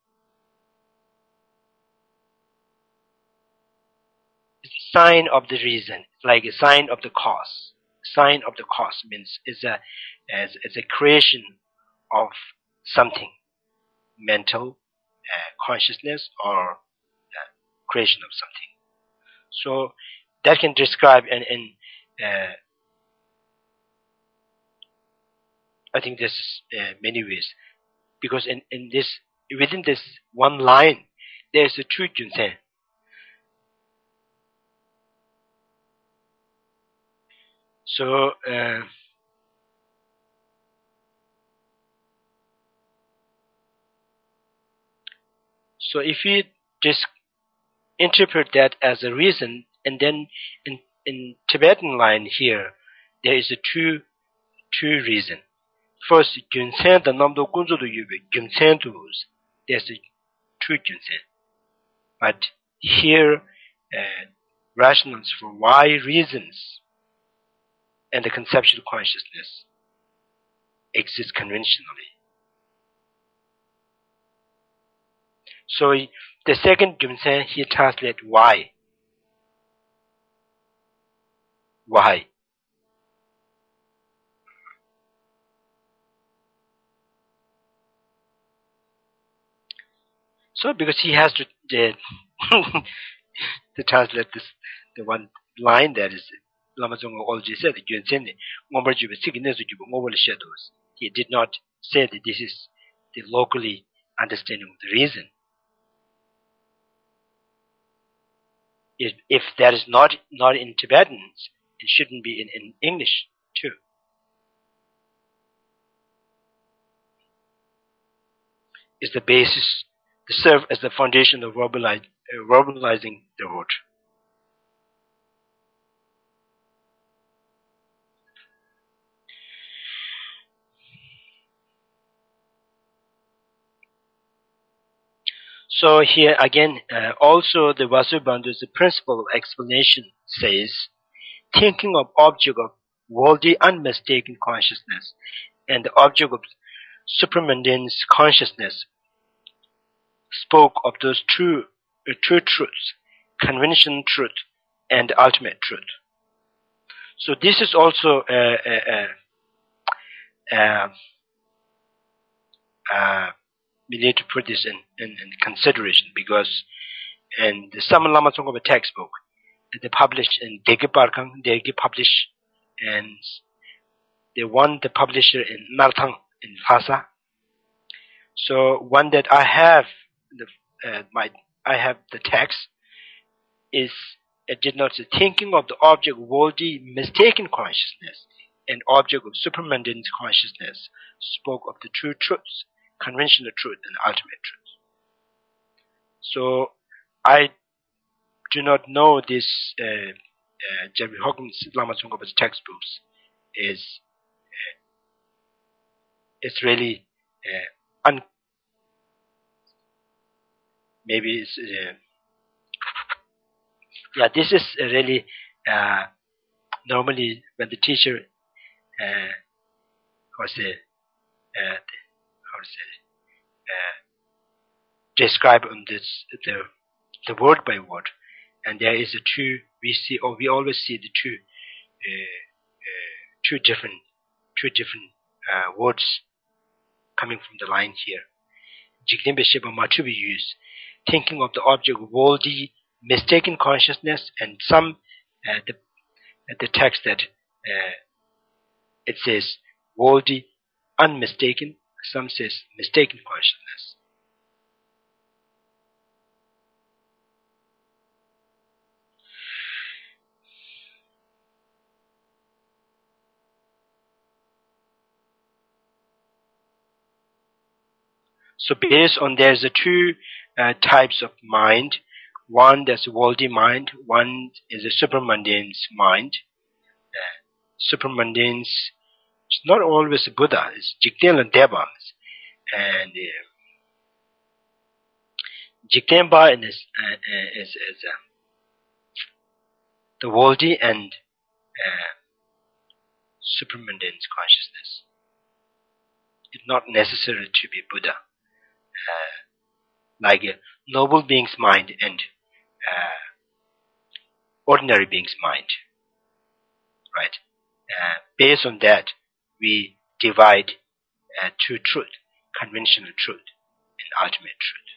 Speaker 1: Sign of the reason, like a sign of the cause. Sign of the cause means is a creation of something, mental consciousness or creation of something. So that can describe in I think there's many ways because in this within this one line there's a two junsen. So so if you just interpret that as a reason, and then in Tibetan line here there is a two reason. First, Gyunsen the Namdo Gunzo do Yube, Gyunsen tos, there's a two Gyunsen. But here rationals for why reasons and the conceptual consciousness exist conventionally. So the second Gyunsen he translates why. Why? So because he has to the to translate this, the one line that is Lama Tsongkhapa already said, he did not say that this is the locally understanding of the reason. If that is not in Tibetan, it shouldn't be in English too. Is the basis to serve as the foundation of verbalizing the word. So here again, also the Vasubandhu's principle of explanation says, thinking of object of worldly unmistaken consciousness and the object of supramundane consciousness spoke of those two truths, conventional truth and ultimate truth. So this is also we need to put this in consideration, because in the Saman Lama Tsongkhapa textbook, they published in Degi Parkang, Degi published, and they won the publisher in Narthang in Phasa. So one that I have the text is, it did not say thinking of the object of worldly mistaken consciousness and object of supramundane consciousness spoke of the true truths, conventional truth and ultimate truth. So I do not know this Jeremy Hawkins Lama Tsongkhapa's textbooks is it's really maybe it's this is really normally when the teacher describe on this the word by word, and there is a two we always see the two different words coming from the line here. Jiglimbe Sheba Matubi use thinking of the object of worldly mistaken consciousness, and some the text that it says worldly unmistaken, some says mistaken consciousness. So based on there's a two types of mind. One that's a worldly mind, one is a supramundane mind. Supramundane is not always a Buddha, it's Jigten and Devas. And Jigtenpa is the worldly and supramundane consciousness. It's not necessary to be Buddha. Like a noble being's mind and ordinary being's mind, right? Based on that, we divide two truth, conventional truth and ultimate truth.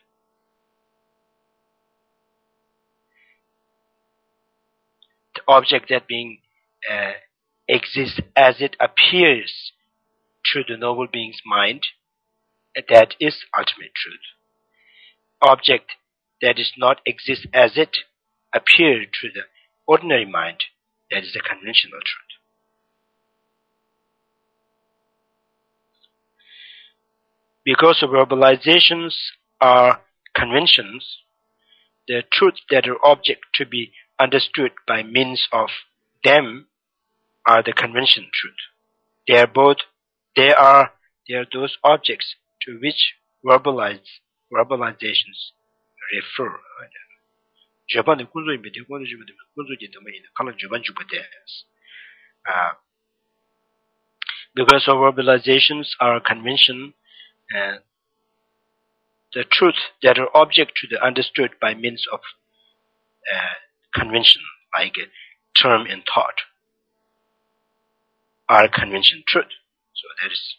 Speaker 1: The object that being exists as it appears through the noble being's mind, that is ultimate truth. Object that does not exist as it appears through the ordinary mind, that is the conventional truth. Because of verbalizations are conventions, the truths that are object to be understood by means of them are the conventional truth. They are those objects to which verbalizations refer. Because of verbalizations are convention, the truth that are object to the understood by means of convention, like term and thought, are convention truth. So that is.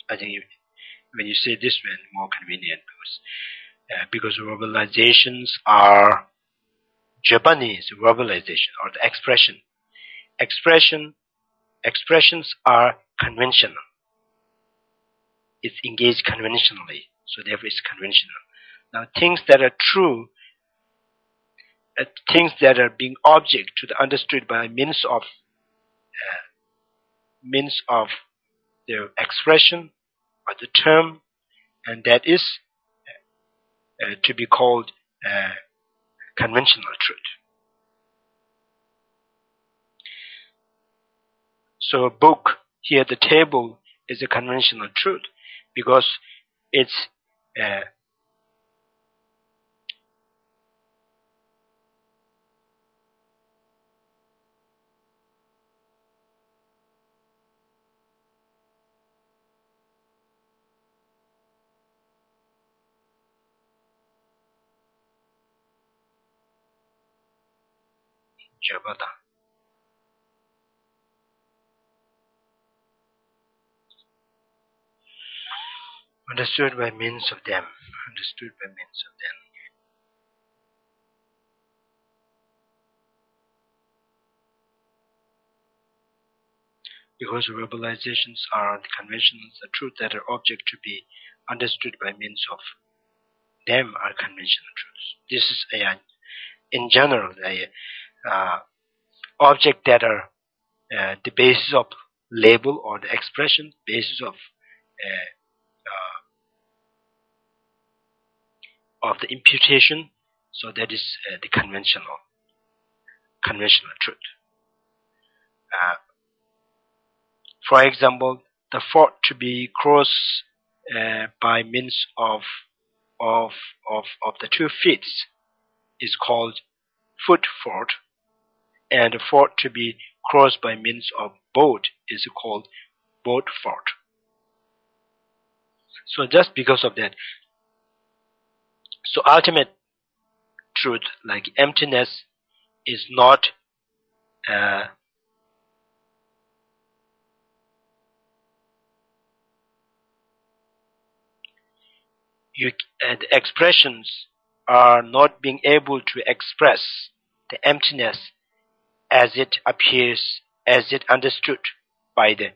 Speaker 1: I think when you say this way, more convenient because verbalizations are Japanese verbalization or the expression. Expressions are conventional. It's engaged conventionally, so therefore it's conventional. Now, things that are true, things that are being object to the understood by means of the expression or the term, and that is to be called conventional truth. So a book here, the table, is a conventional truth because it's Jabata. Understood by means of them. Understood by means of them. Because verbalizations are the conventions, the truth that are object to be understood by means of them are conventional truths. This is in general object that are the basis of label or the expression, basis of the imputation. So that is the conventional truth. For example, the fort to be crossed by means of the 2 feet is called foot fort, and the fort to be crossed by means of boat is called boat fort. So just because of that, so ultimate truth, like emptiness, is not the expressions are not being able to express the emptiness as it appears, as it understood by the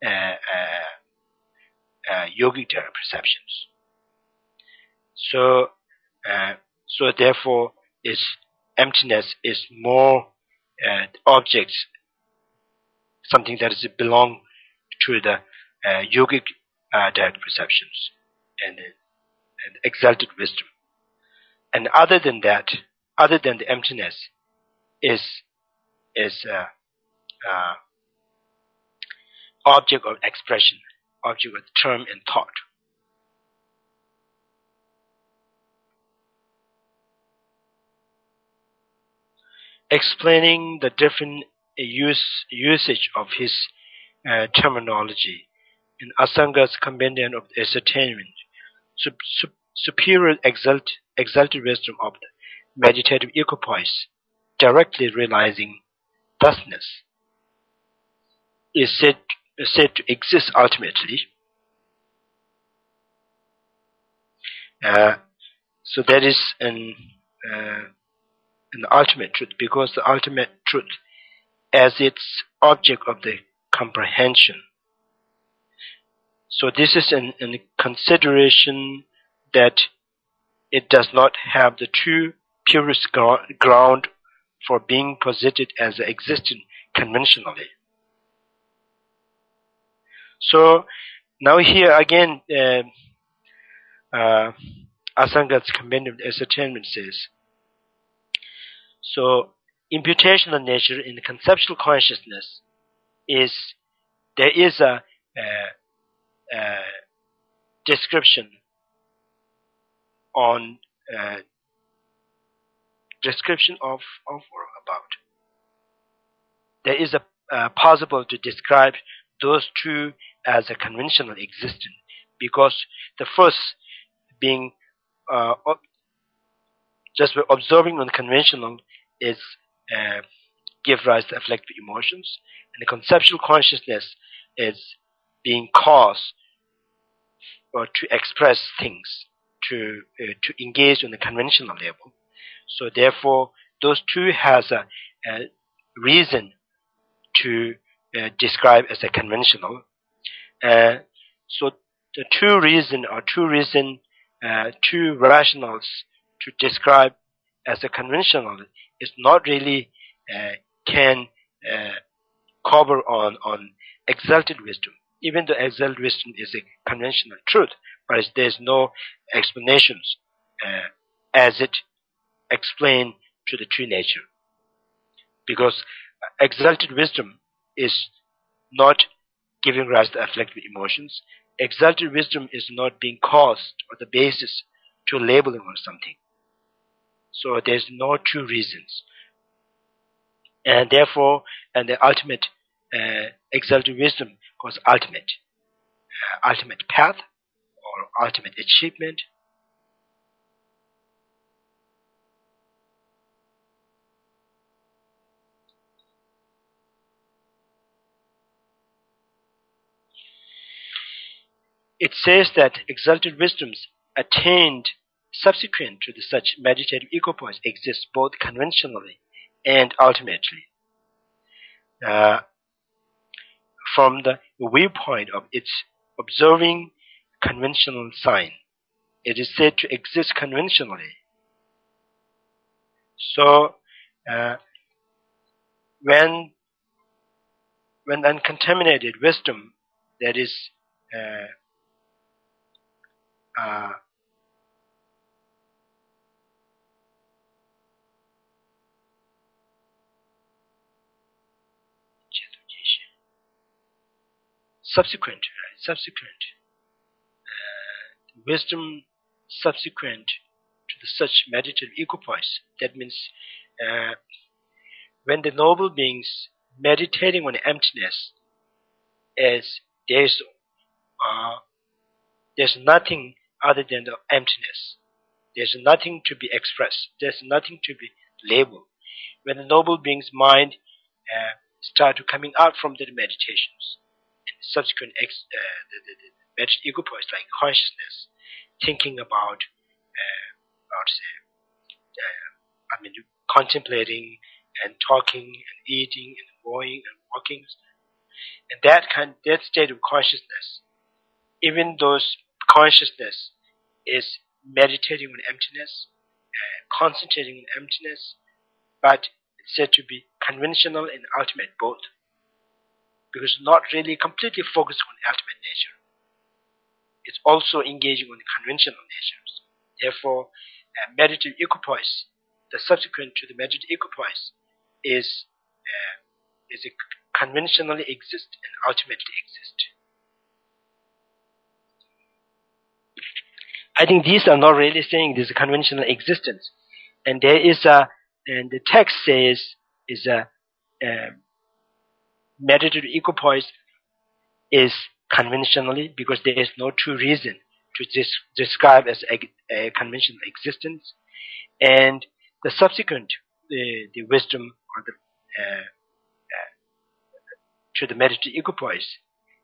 Speaker 1: yogic perceptions. So therefore, emptiness is more objects, something that is belong to the yogic direct perceptions and exalted wisdom. And other than that, other than the emptiness, is object of expression, object of term and thought. Explaining the different usage of his terminology in Asanga's Compendium of Ascertainment, superior exalted wisdom of the meditative equipoise, directly realizing thusness, is said to exist ultimately. So that is an ultimate truth, because the ultimate truth as its object of the comprehension. So this is an consideration that it does not have the true purest ground for being posited as existing conventionally. So now here again, Asanga's Compendium of Ascertainment says, so imputational nature in the conceptual consciousness is, there is a description on description of or about. There is a possible to describe those two as a conventional existence, because the first being just by observing on conventional is give rise to affective emotions, and the conceptual consciousness is being caused or to express things, to engage on the conventional level. So therefore, those two has a reason to describe as a conventional. So the two rationals to describe as a conventional is not really can cover on exalted wisdom. Even though exalted wisdom is a conventional truth, but there's no explanations as it explained to the true nature. Because exalted wisdom is not giving rise to afflictive emotions. Exalted wisdom is not being caused or the basis to labeling on something. So there's no true reasons. And therefore, and the ultimate exalted wisdom was ultimate path or ultimate achievement. It says that exalted wisdoms attained subsequent to the such meditative equipoise exist both conventionally and ultimately. From the viewpoint of its observing conventional sign, it is said to exist conventionally. So, when uncontaminated wisdom, that is subsequent wisdom subsequent to the such meditative equipoise. That means when the noble beings meditating on emptiness, as there's nothing other than the emptiness. There's nothing to be expressed. There's nothing to be labeled. When the noble being's mind start to coming out from the meditations, and subsequent the meditative equipoise like consciousness, thinking about contemplating and talking and eating and going and walking, and that state of consciousness, even those consciousness is meditating on emptiness, concentrating on emptiness, but it's said to be conventional and ultimate both, because not really completely focused on ultimate nature. It's also engaging on the conventional natures. Therefore, meditative equipoise, the subsequent to the meditative equipoise, is a conventionally exist and ultimately exist. I think these are not really saying this is a conventional existence, and there is and the text says is a meditative equipoise is conventionally, because there is no true reason to describe as a conventional existence, and the subsequent the wisdom or the to the meditative equipoise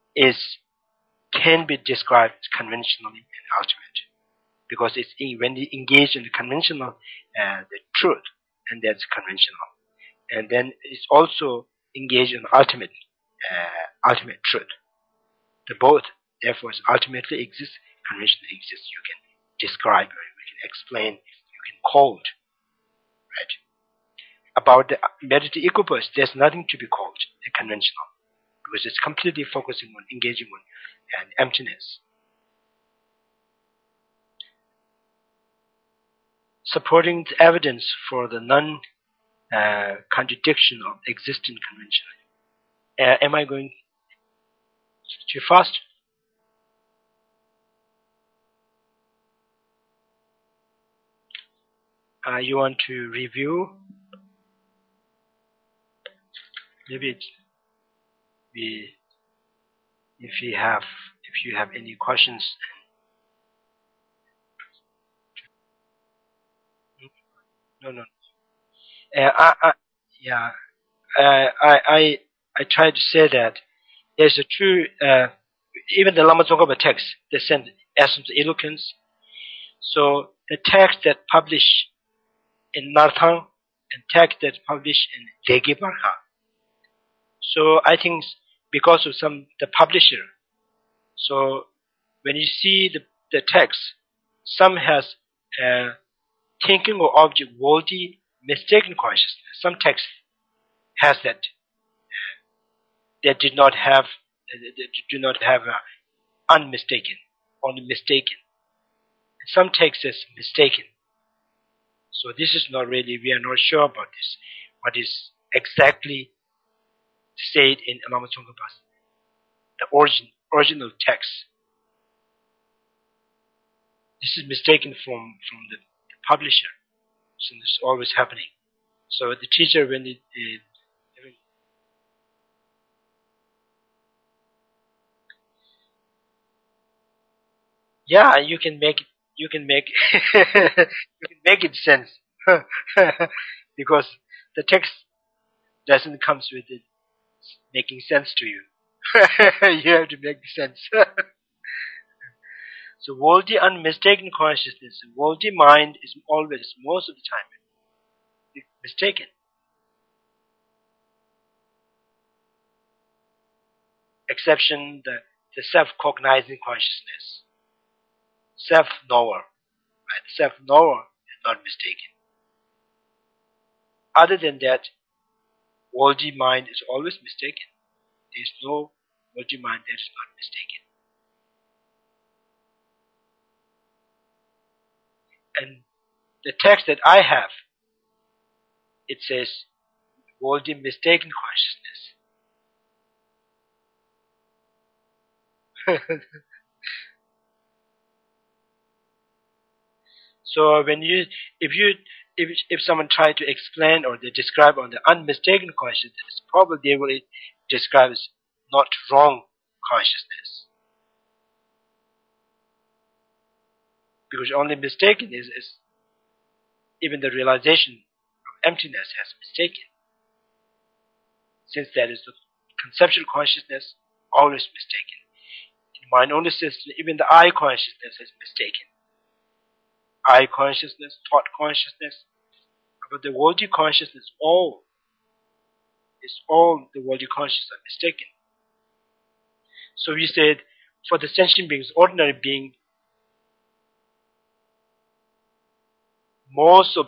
Speaker 1: can be described conventionally and ultimate, because it's when you engage in the conventional the truth, and that's conventional, and then it's also engaged in ultimate truth. The both therefore ultimately exists, conventionally exists. You can describe, or you can explain, you can call it, right? About the meditative equipoise, there's nothing to be called the conventional, because it's completely focusing on engaging on and emptiness. Supporting the evidence for the non-contradiction of existing convention. Am I going too fast? You want to review? Maybe if you have any questions. No. I try to say that there's a true even the Lama Tsongkhapa text, they send essence of eloquence. So the text that publish in Narthang and text that publish in Degi Barha. So I think because of the publisher, so when you see the text, some has thinking or object worthy mistaken consciousness. Some text has that do not have unmistaken, only mistaken. Some text is mistaken. So this is not really, we are not sure about this, what is exactly said in Lama Tsongkhapa's, the original text. This is mistaken from the publisher. So this is always happening. So the teacher, when yeah, you can make you can make it sense because the text doesn't comes with it making sense to you. You have to make sense. So worldly unmistaken consciousness, worldly mind is always, most of the time, mistaken. Exception the self-cognizing consciousness, self-knower. Right? Self-knower is not mistaken. Other than that, worldly mind is always mistaken. There is no worldly mind that is not mistaken. And the text that I have, it says worldly mistaken consciousness. So when if someone try to explain or they describe on the unmistaken consciousness, probably they will describe as not wrong consciousness. Because only mistaken is even the realization of emptiness has mistaken. Since that is the conceptual consciousness, always mistaken. In mind-only system, even the I consciousness is mistaken. I consciousness, thought consciousness, but the worldly consciousness, all the worldly consciousness are mistaken. So we said, for the sentient beings, ordinary being, most of,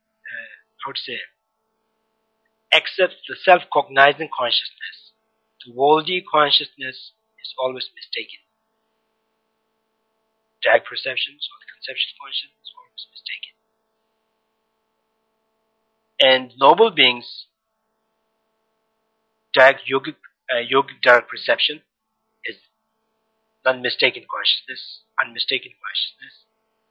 Speaker 1: except the self-cognizing consciousness, the worldly consciousness is always mistaken. Direct perceptions or the conceptual consciousness is always mistaken. And noble beings, direct yogic direct perception is non-mistaken consciousness, unmistaken consciousness.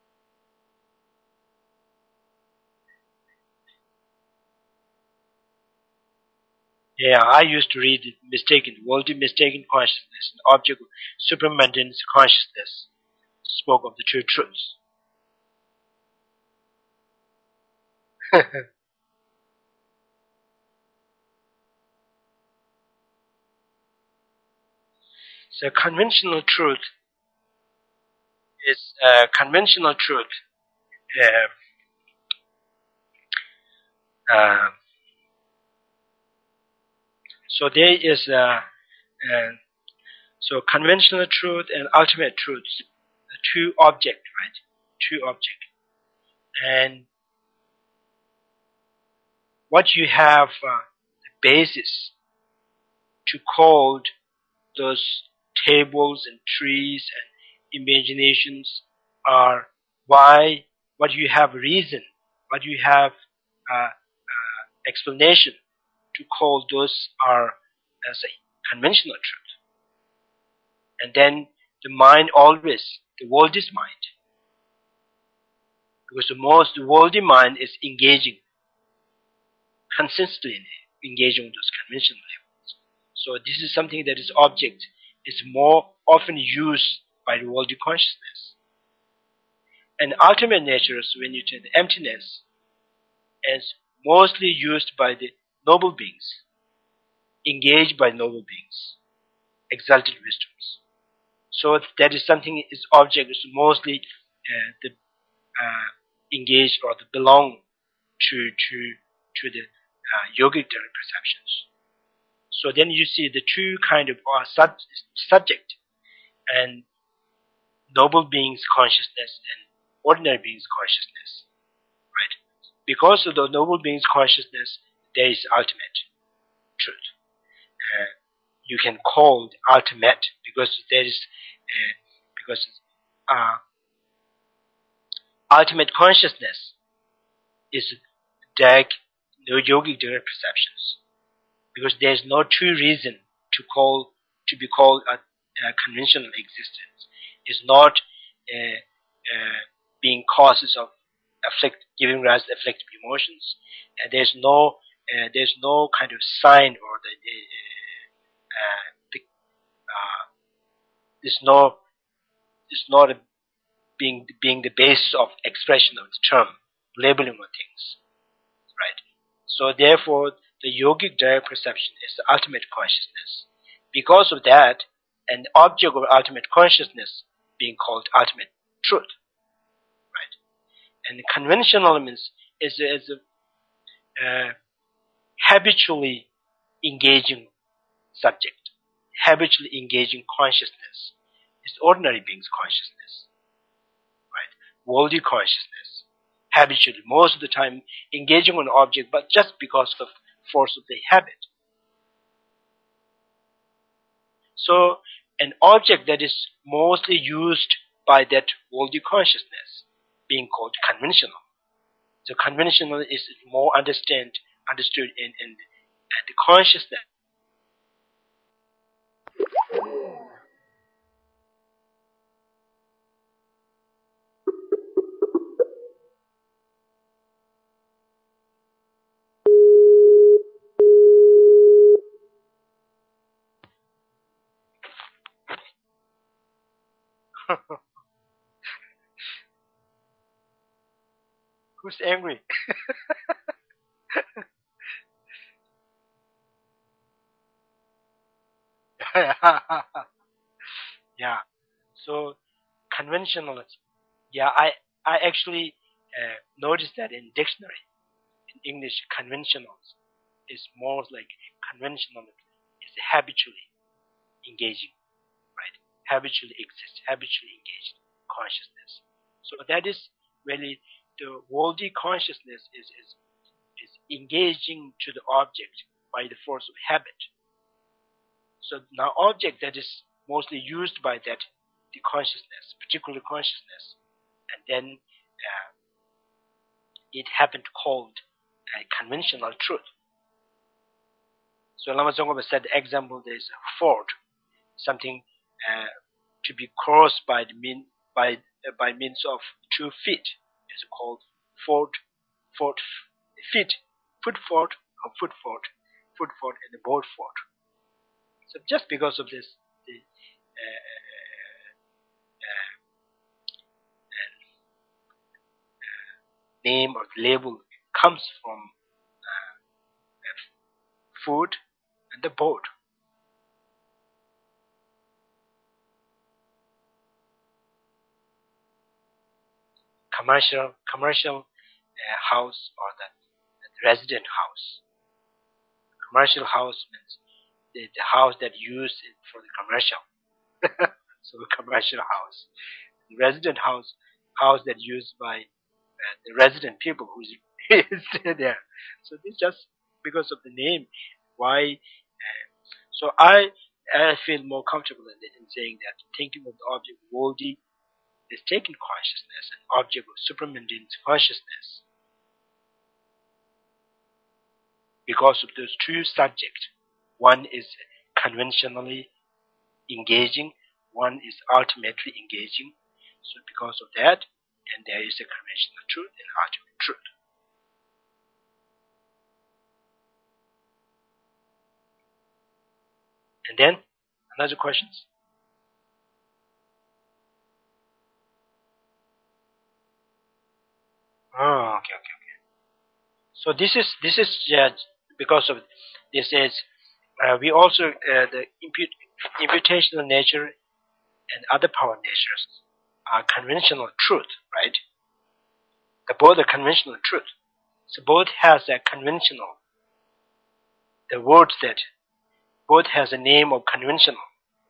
Speaker 1: Yeah, I used to read worldly mistaken consciousness, and object supermundane consciousness spoke of the two truths. So conventional truth is conventional truth. So there is so conventional truth and ultimate truths, the two objects, right? Two objects. And what you have the basis to call those tables and trees and imaginations are what you have reason, what you have explanation to call those are as a conventional truth. And then the mind always, the worldly mind, because the worldly mind is engaging, consistently engaging with those conventional levels. So this is something that is object, is more often used by the worldly consciousness. And ultimate natures, when you take the emptiness, is mostly used by the noble beings, engaged by noble beings, exalted wisdoms. So that is something, its object is mostly the engaged or the belong to the yogic direct perceptions. So then you see the two kind of subject, and noble beings consciousness and ordinary beings consciousness, right? Because of the noble beings consciousness, there is ultimate truth. You can call the ultimate because there is because ultimate consciousness is direct, no yogic direct perceptions, because there is no true reason to be called a conventional existence. It's not being causes of giving rise to afflictive emotions. There's no kind of sign, or it's not being the basis of expression of the term, labeling of things, right? So therefore, the yogic direct perception is the ultimate consciousness. Because of that, an object of ultimate consciousness being called ultimate truth, right? And the conventional elements is a habitually engaging subject, habitually engaging consciousness. It's ordinary beings consciousness, right? Worldly consciousness, habitually, most of the time engaging on an object, but just because of force of the habit. So an object that is mostly used by that worldly consciousness being called conventional. So conventional is more understood in the consciousness. Who's angry? Yeah. So conventionalism. Yeah, I actually noticed that in dictionary. In English, conventionals is more like conventionalism is habitually engaging, right? Habitually exists, habitually engaged consciousness. So that is really the worldly consciousness is engaging to the object by the force of habit. So now object that is mostly used by that the consciousness, particular consciousness, and then it happened called a conventional truth. So Lama Tsongkhapa said the example there is a ford, something to be crossed by means of 2 feet is called ford feet, foot ford or foot ford, and the board ford. So just because of this, the name or the label comes from food and the board. Commercial house or the resident house. Commercial house means the house that used for the commercial. So commercial house. The resident house that used by the resident people who stay there. So this just because of the name. Why? So I feel more comfortable in saying that thinking of the object worldly is taking consciousness, an object of supermundane consciousness. Because of those two subjects, one is conventionally engaging, one is ultimately engaging. So because of that, and there is a conventional truth and ultimate truth. And then, another questions? Oh, okay. So this is because of this is we also the imputational nature and other power natures are conventional truth, right? Both are conventional truth. So both has a conventional, the words that both has a name of conventional.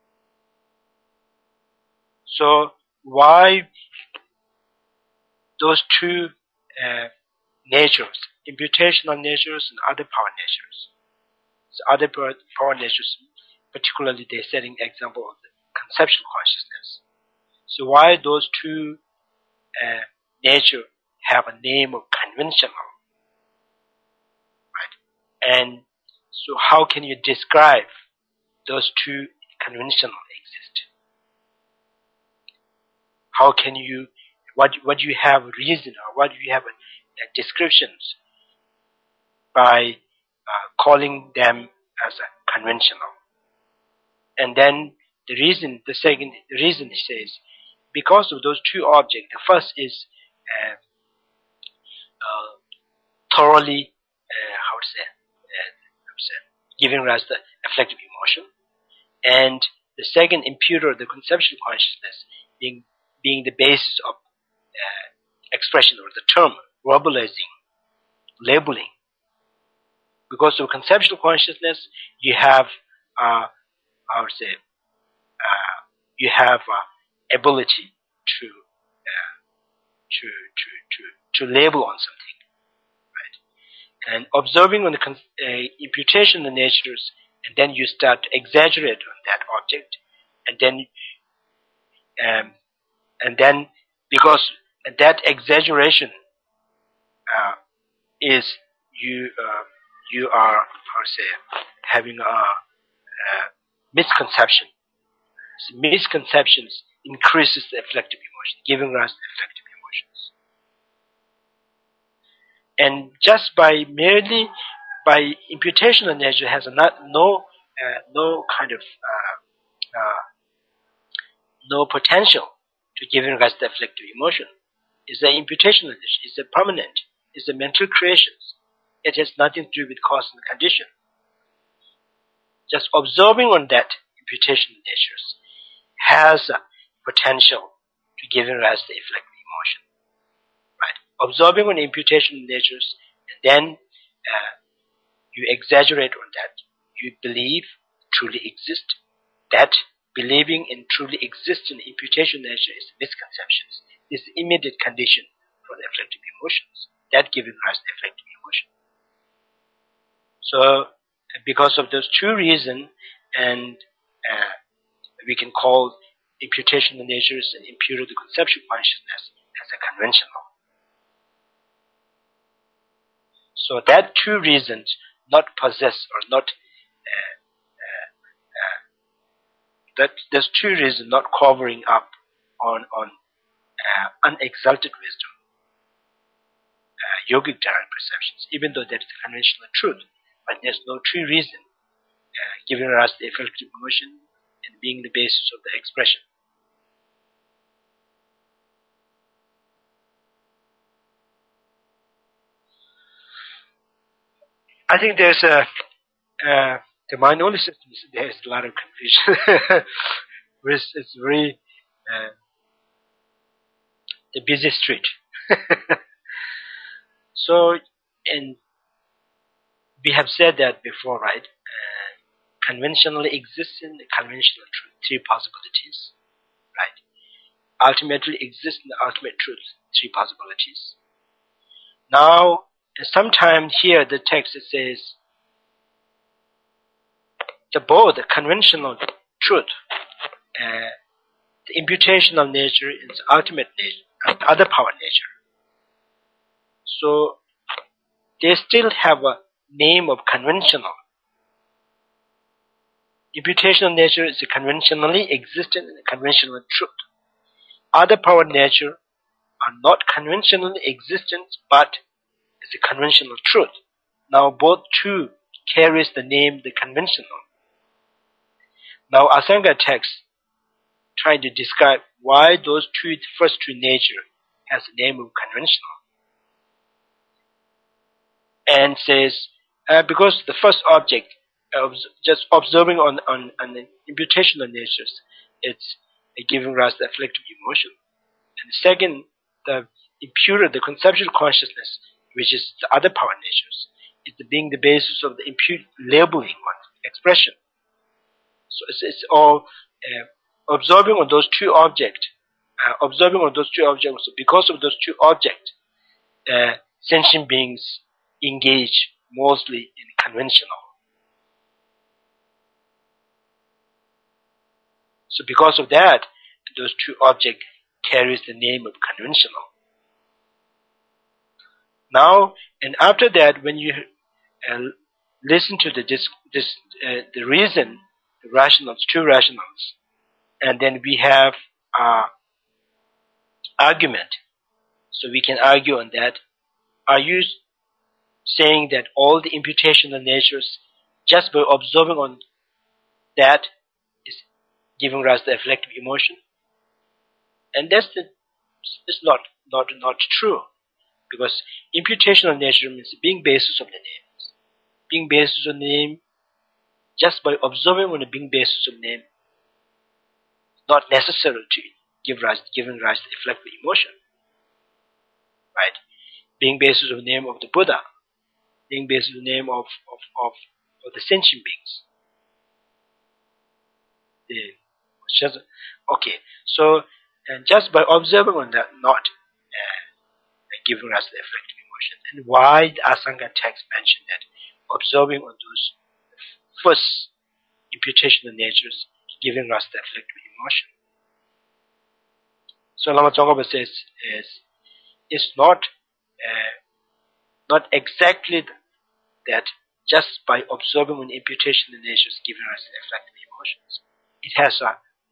Speaker 1: So why those two natures, imputational natures and other power natures? So other power natures, particularly they're setting the example of the conceptual consciousness. So why those two nature have a name of conventional, right? And so how can you describe those two conventional exist? How can you, what do you have reason, or what do you have descriptions by calling them as a conventional? And then the reason says, because of those two objects, the first is thoroughly, giving rise to affective emotion, and the second, imputer, the conceptual consciousness, being the basis of expression, or the term, verbalizing, labeling. Because of conceptual consciousness, you have, you have ability to label on something, right? And observing on the imputation of natures, and then you start to exaggerate on that object, and then because that exaggeration is you are having a misconception. So misconceptions increases the affective emotion, giving rise to affective emotions. And just merely by imputation of nature has no kind of no potential to giving rise to affective emotion. It's the imputation of nature. It's a permanent. It's a mental creations. It has nothing to do with cause and condition. Just observing on that imputation of natures has a potential to giving rise to affective emotion. Right? Observing on imputation of natures, and then you exaggerate on that. You believe truly exist. That believing in truly existing imputation of nature is misconceptions. Is the immediate condition for the affective emotions. That giving rise to affective emotion. So, because of those two reasons, and we can call imputation of natures and impure the conceptual consciousness as a conventional. So that two reasons not possess, or not that there's two reasons not covering up on unexalted wisdom, yogic direct perceptions, even though that is the conventional truth, but there's no true reason giving us the affective emotion and being the basis of the expression. I think there's the mind-only systems, there's a lot of confusion. It's very the busy street. So, and we have said that before, right? Conventionally existing, the conventional truth, three possibilities, right? Ultimately exist in the ultimate truth, three possibilities. Now, sometimes here the text it says both the conventional truth, the imputation of nature is ultimate nature, and other power nature. So they still have a name of conventional. Imputation of nature is a conventionally existent and conventional truth. Other power nature are not conventionally existent, but it's a conventional truth. Now both two carries the name the conventional. Now Asanga text trying to describe why those first two nature has the name of conventional, and says because the first object just observing on the imputation of natures, it's giving rise to affective emotion. And second, the impure, the conceptual consciousness, which is the other power natures, is being the basis of the impure labeling one expression. So it's all observing on those two objects. So because of those two objects, sentient beings engage mostly in conventional. So because of that, those two objects carries the name of conventional. Now, and after that, when you listen to the reason, the rationals, two rationals, and then we have argument. So we can argue on that. Are you saying that all the imputational natures, just by observing on that, is giving rise to affective emotion? And it's not true, because imputational nature means being basis of the names. Being basis of the name, just by observing on the being basis of name, not necessary to giving rise to affective emotion. Right? Being basis of the name of the Buddha, being basis of the name of the sentient beings. Okay, so and just by observing on that, not giving us the affective emotion. And why the Asanga text mentioned that observing on those first imputational natures, giving us the affective emotion. So Lama Tsongkhapa says it's not exactly that just by observing on imputational natures giving us the affective emotions. It has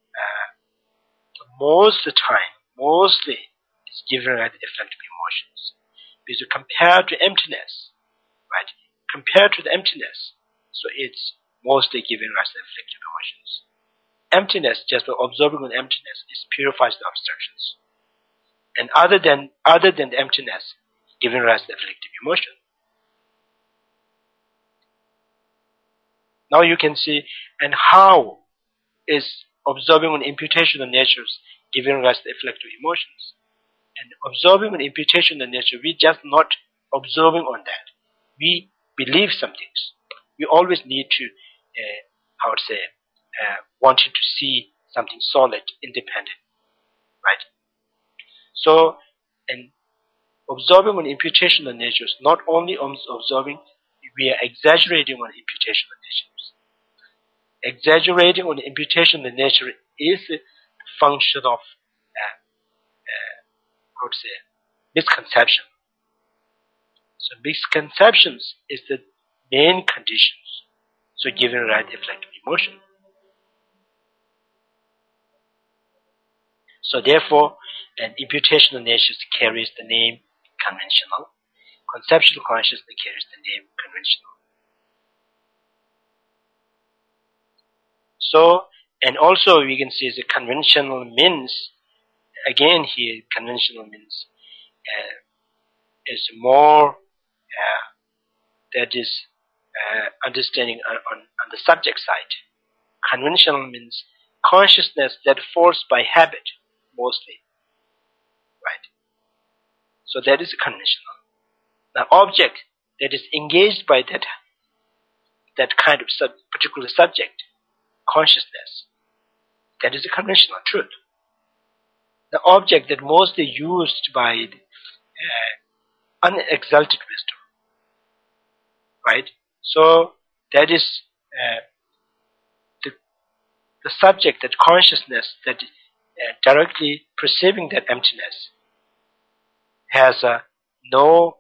Speaker 1: mostly it's giving us the affective emotions. Because compared to emptiness, right? Compared to the emptiness, so it's mostly giving us the affective emotions. Emptiness, just by observing on emptiness, it purifies the obstructions. And other than the emptiness, giving rise to affective emotion. Now you can see, and how is observing on imputational natures giving rise to affective emotions? And observing on imputational nature, we just not observing on that. We believe some things. We always need to, wanting to see something solid, independent, right? So, and observing on imputational natures, not only observing, we are exaggerating on imputational natures. Exaggerating on imputational nature is a function of, misconception. So misconceptions is the main conditions. So giving right affective emotion. So therefore, an imputational nature carries the name conventional. Conceptual consciousness carries the name conventional. So, and also we can see the conventional means, again here, conventional means is more, that is understanding on the subject side. Conventional means consciousness that forced by habit, mostly. Right? So that is conventional. The object that is engaged by that kind of particular subject, consciousness, that is a conventional truth. The object that mostly used by unexalted wisdom. Right? So that is the subject, that consciousness that directly perceiving that emptiness has no,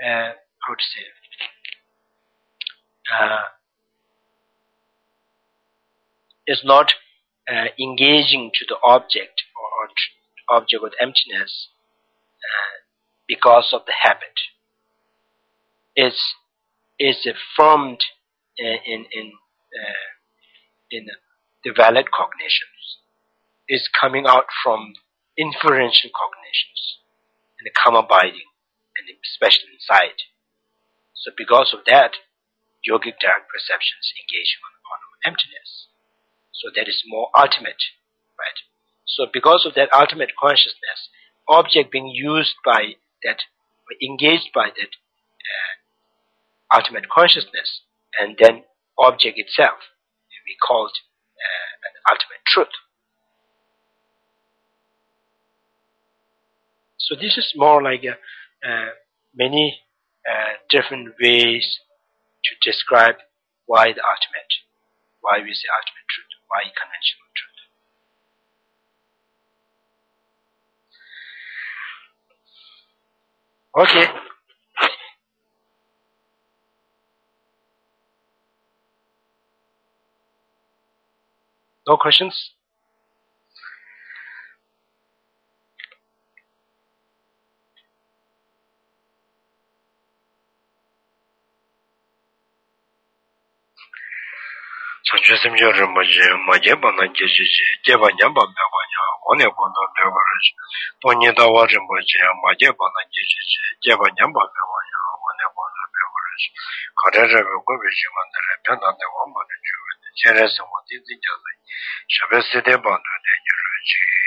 Speaker 1: is not engaging to the object or object with emptiness because of the habit. Is affirmed in the valid cognitions. Is coming out from inferential cognitions and the calm abiding, and especially inside. So because of that, yogic direct perceptions engage on emptiness. So that is more ultimate, right? So because of that ultimate consciousness, object being used by that, engaged by that ultimate consciousness, and then object itself, we call it an ultimate truth. So this is more like many different ways to describe why the ultimate, why we say ultimate truth, why conventional truth. Okay. No questions? 전주심여 뭐지 뭐제 번은 계시지 제반냐 밤배고냐 오늘 번도 배워르지 돈이다 와지 뭐지 뭐제 번은 계시지 제반냐 밤배고냐 오늘 번도 배워르지 거래를 고비시만들 편한데 원만을 주고 제래서 어디든지 샤베스데 번도 내주지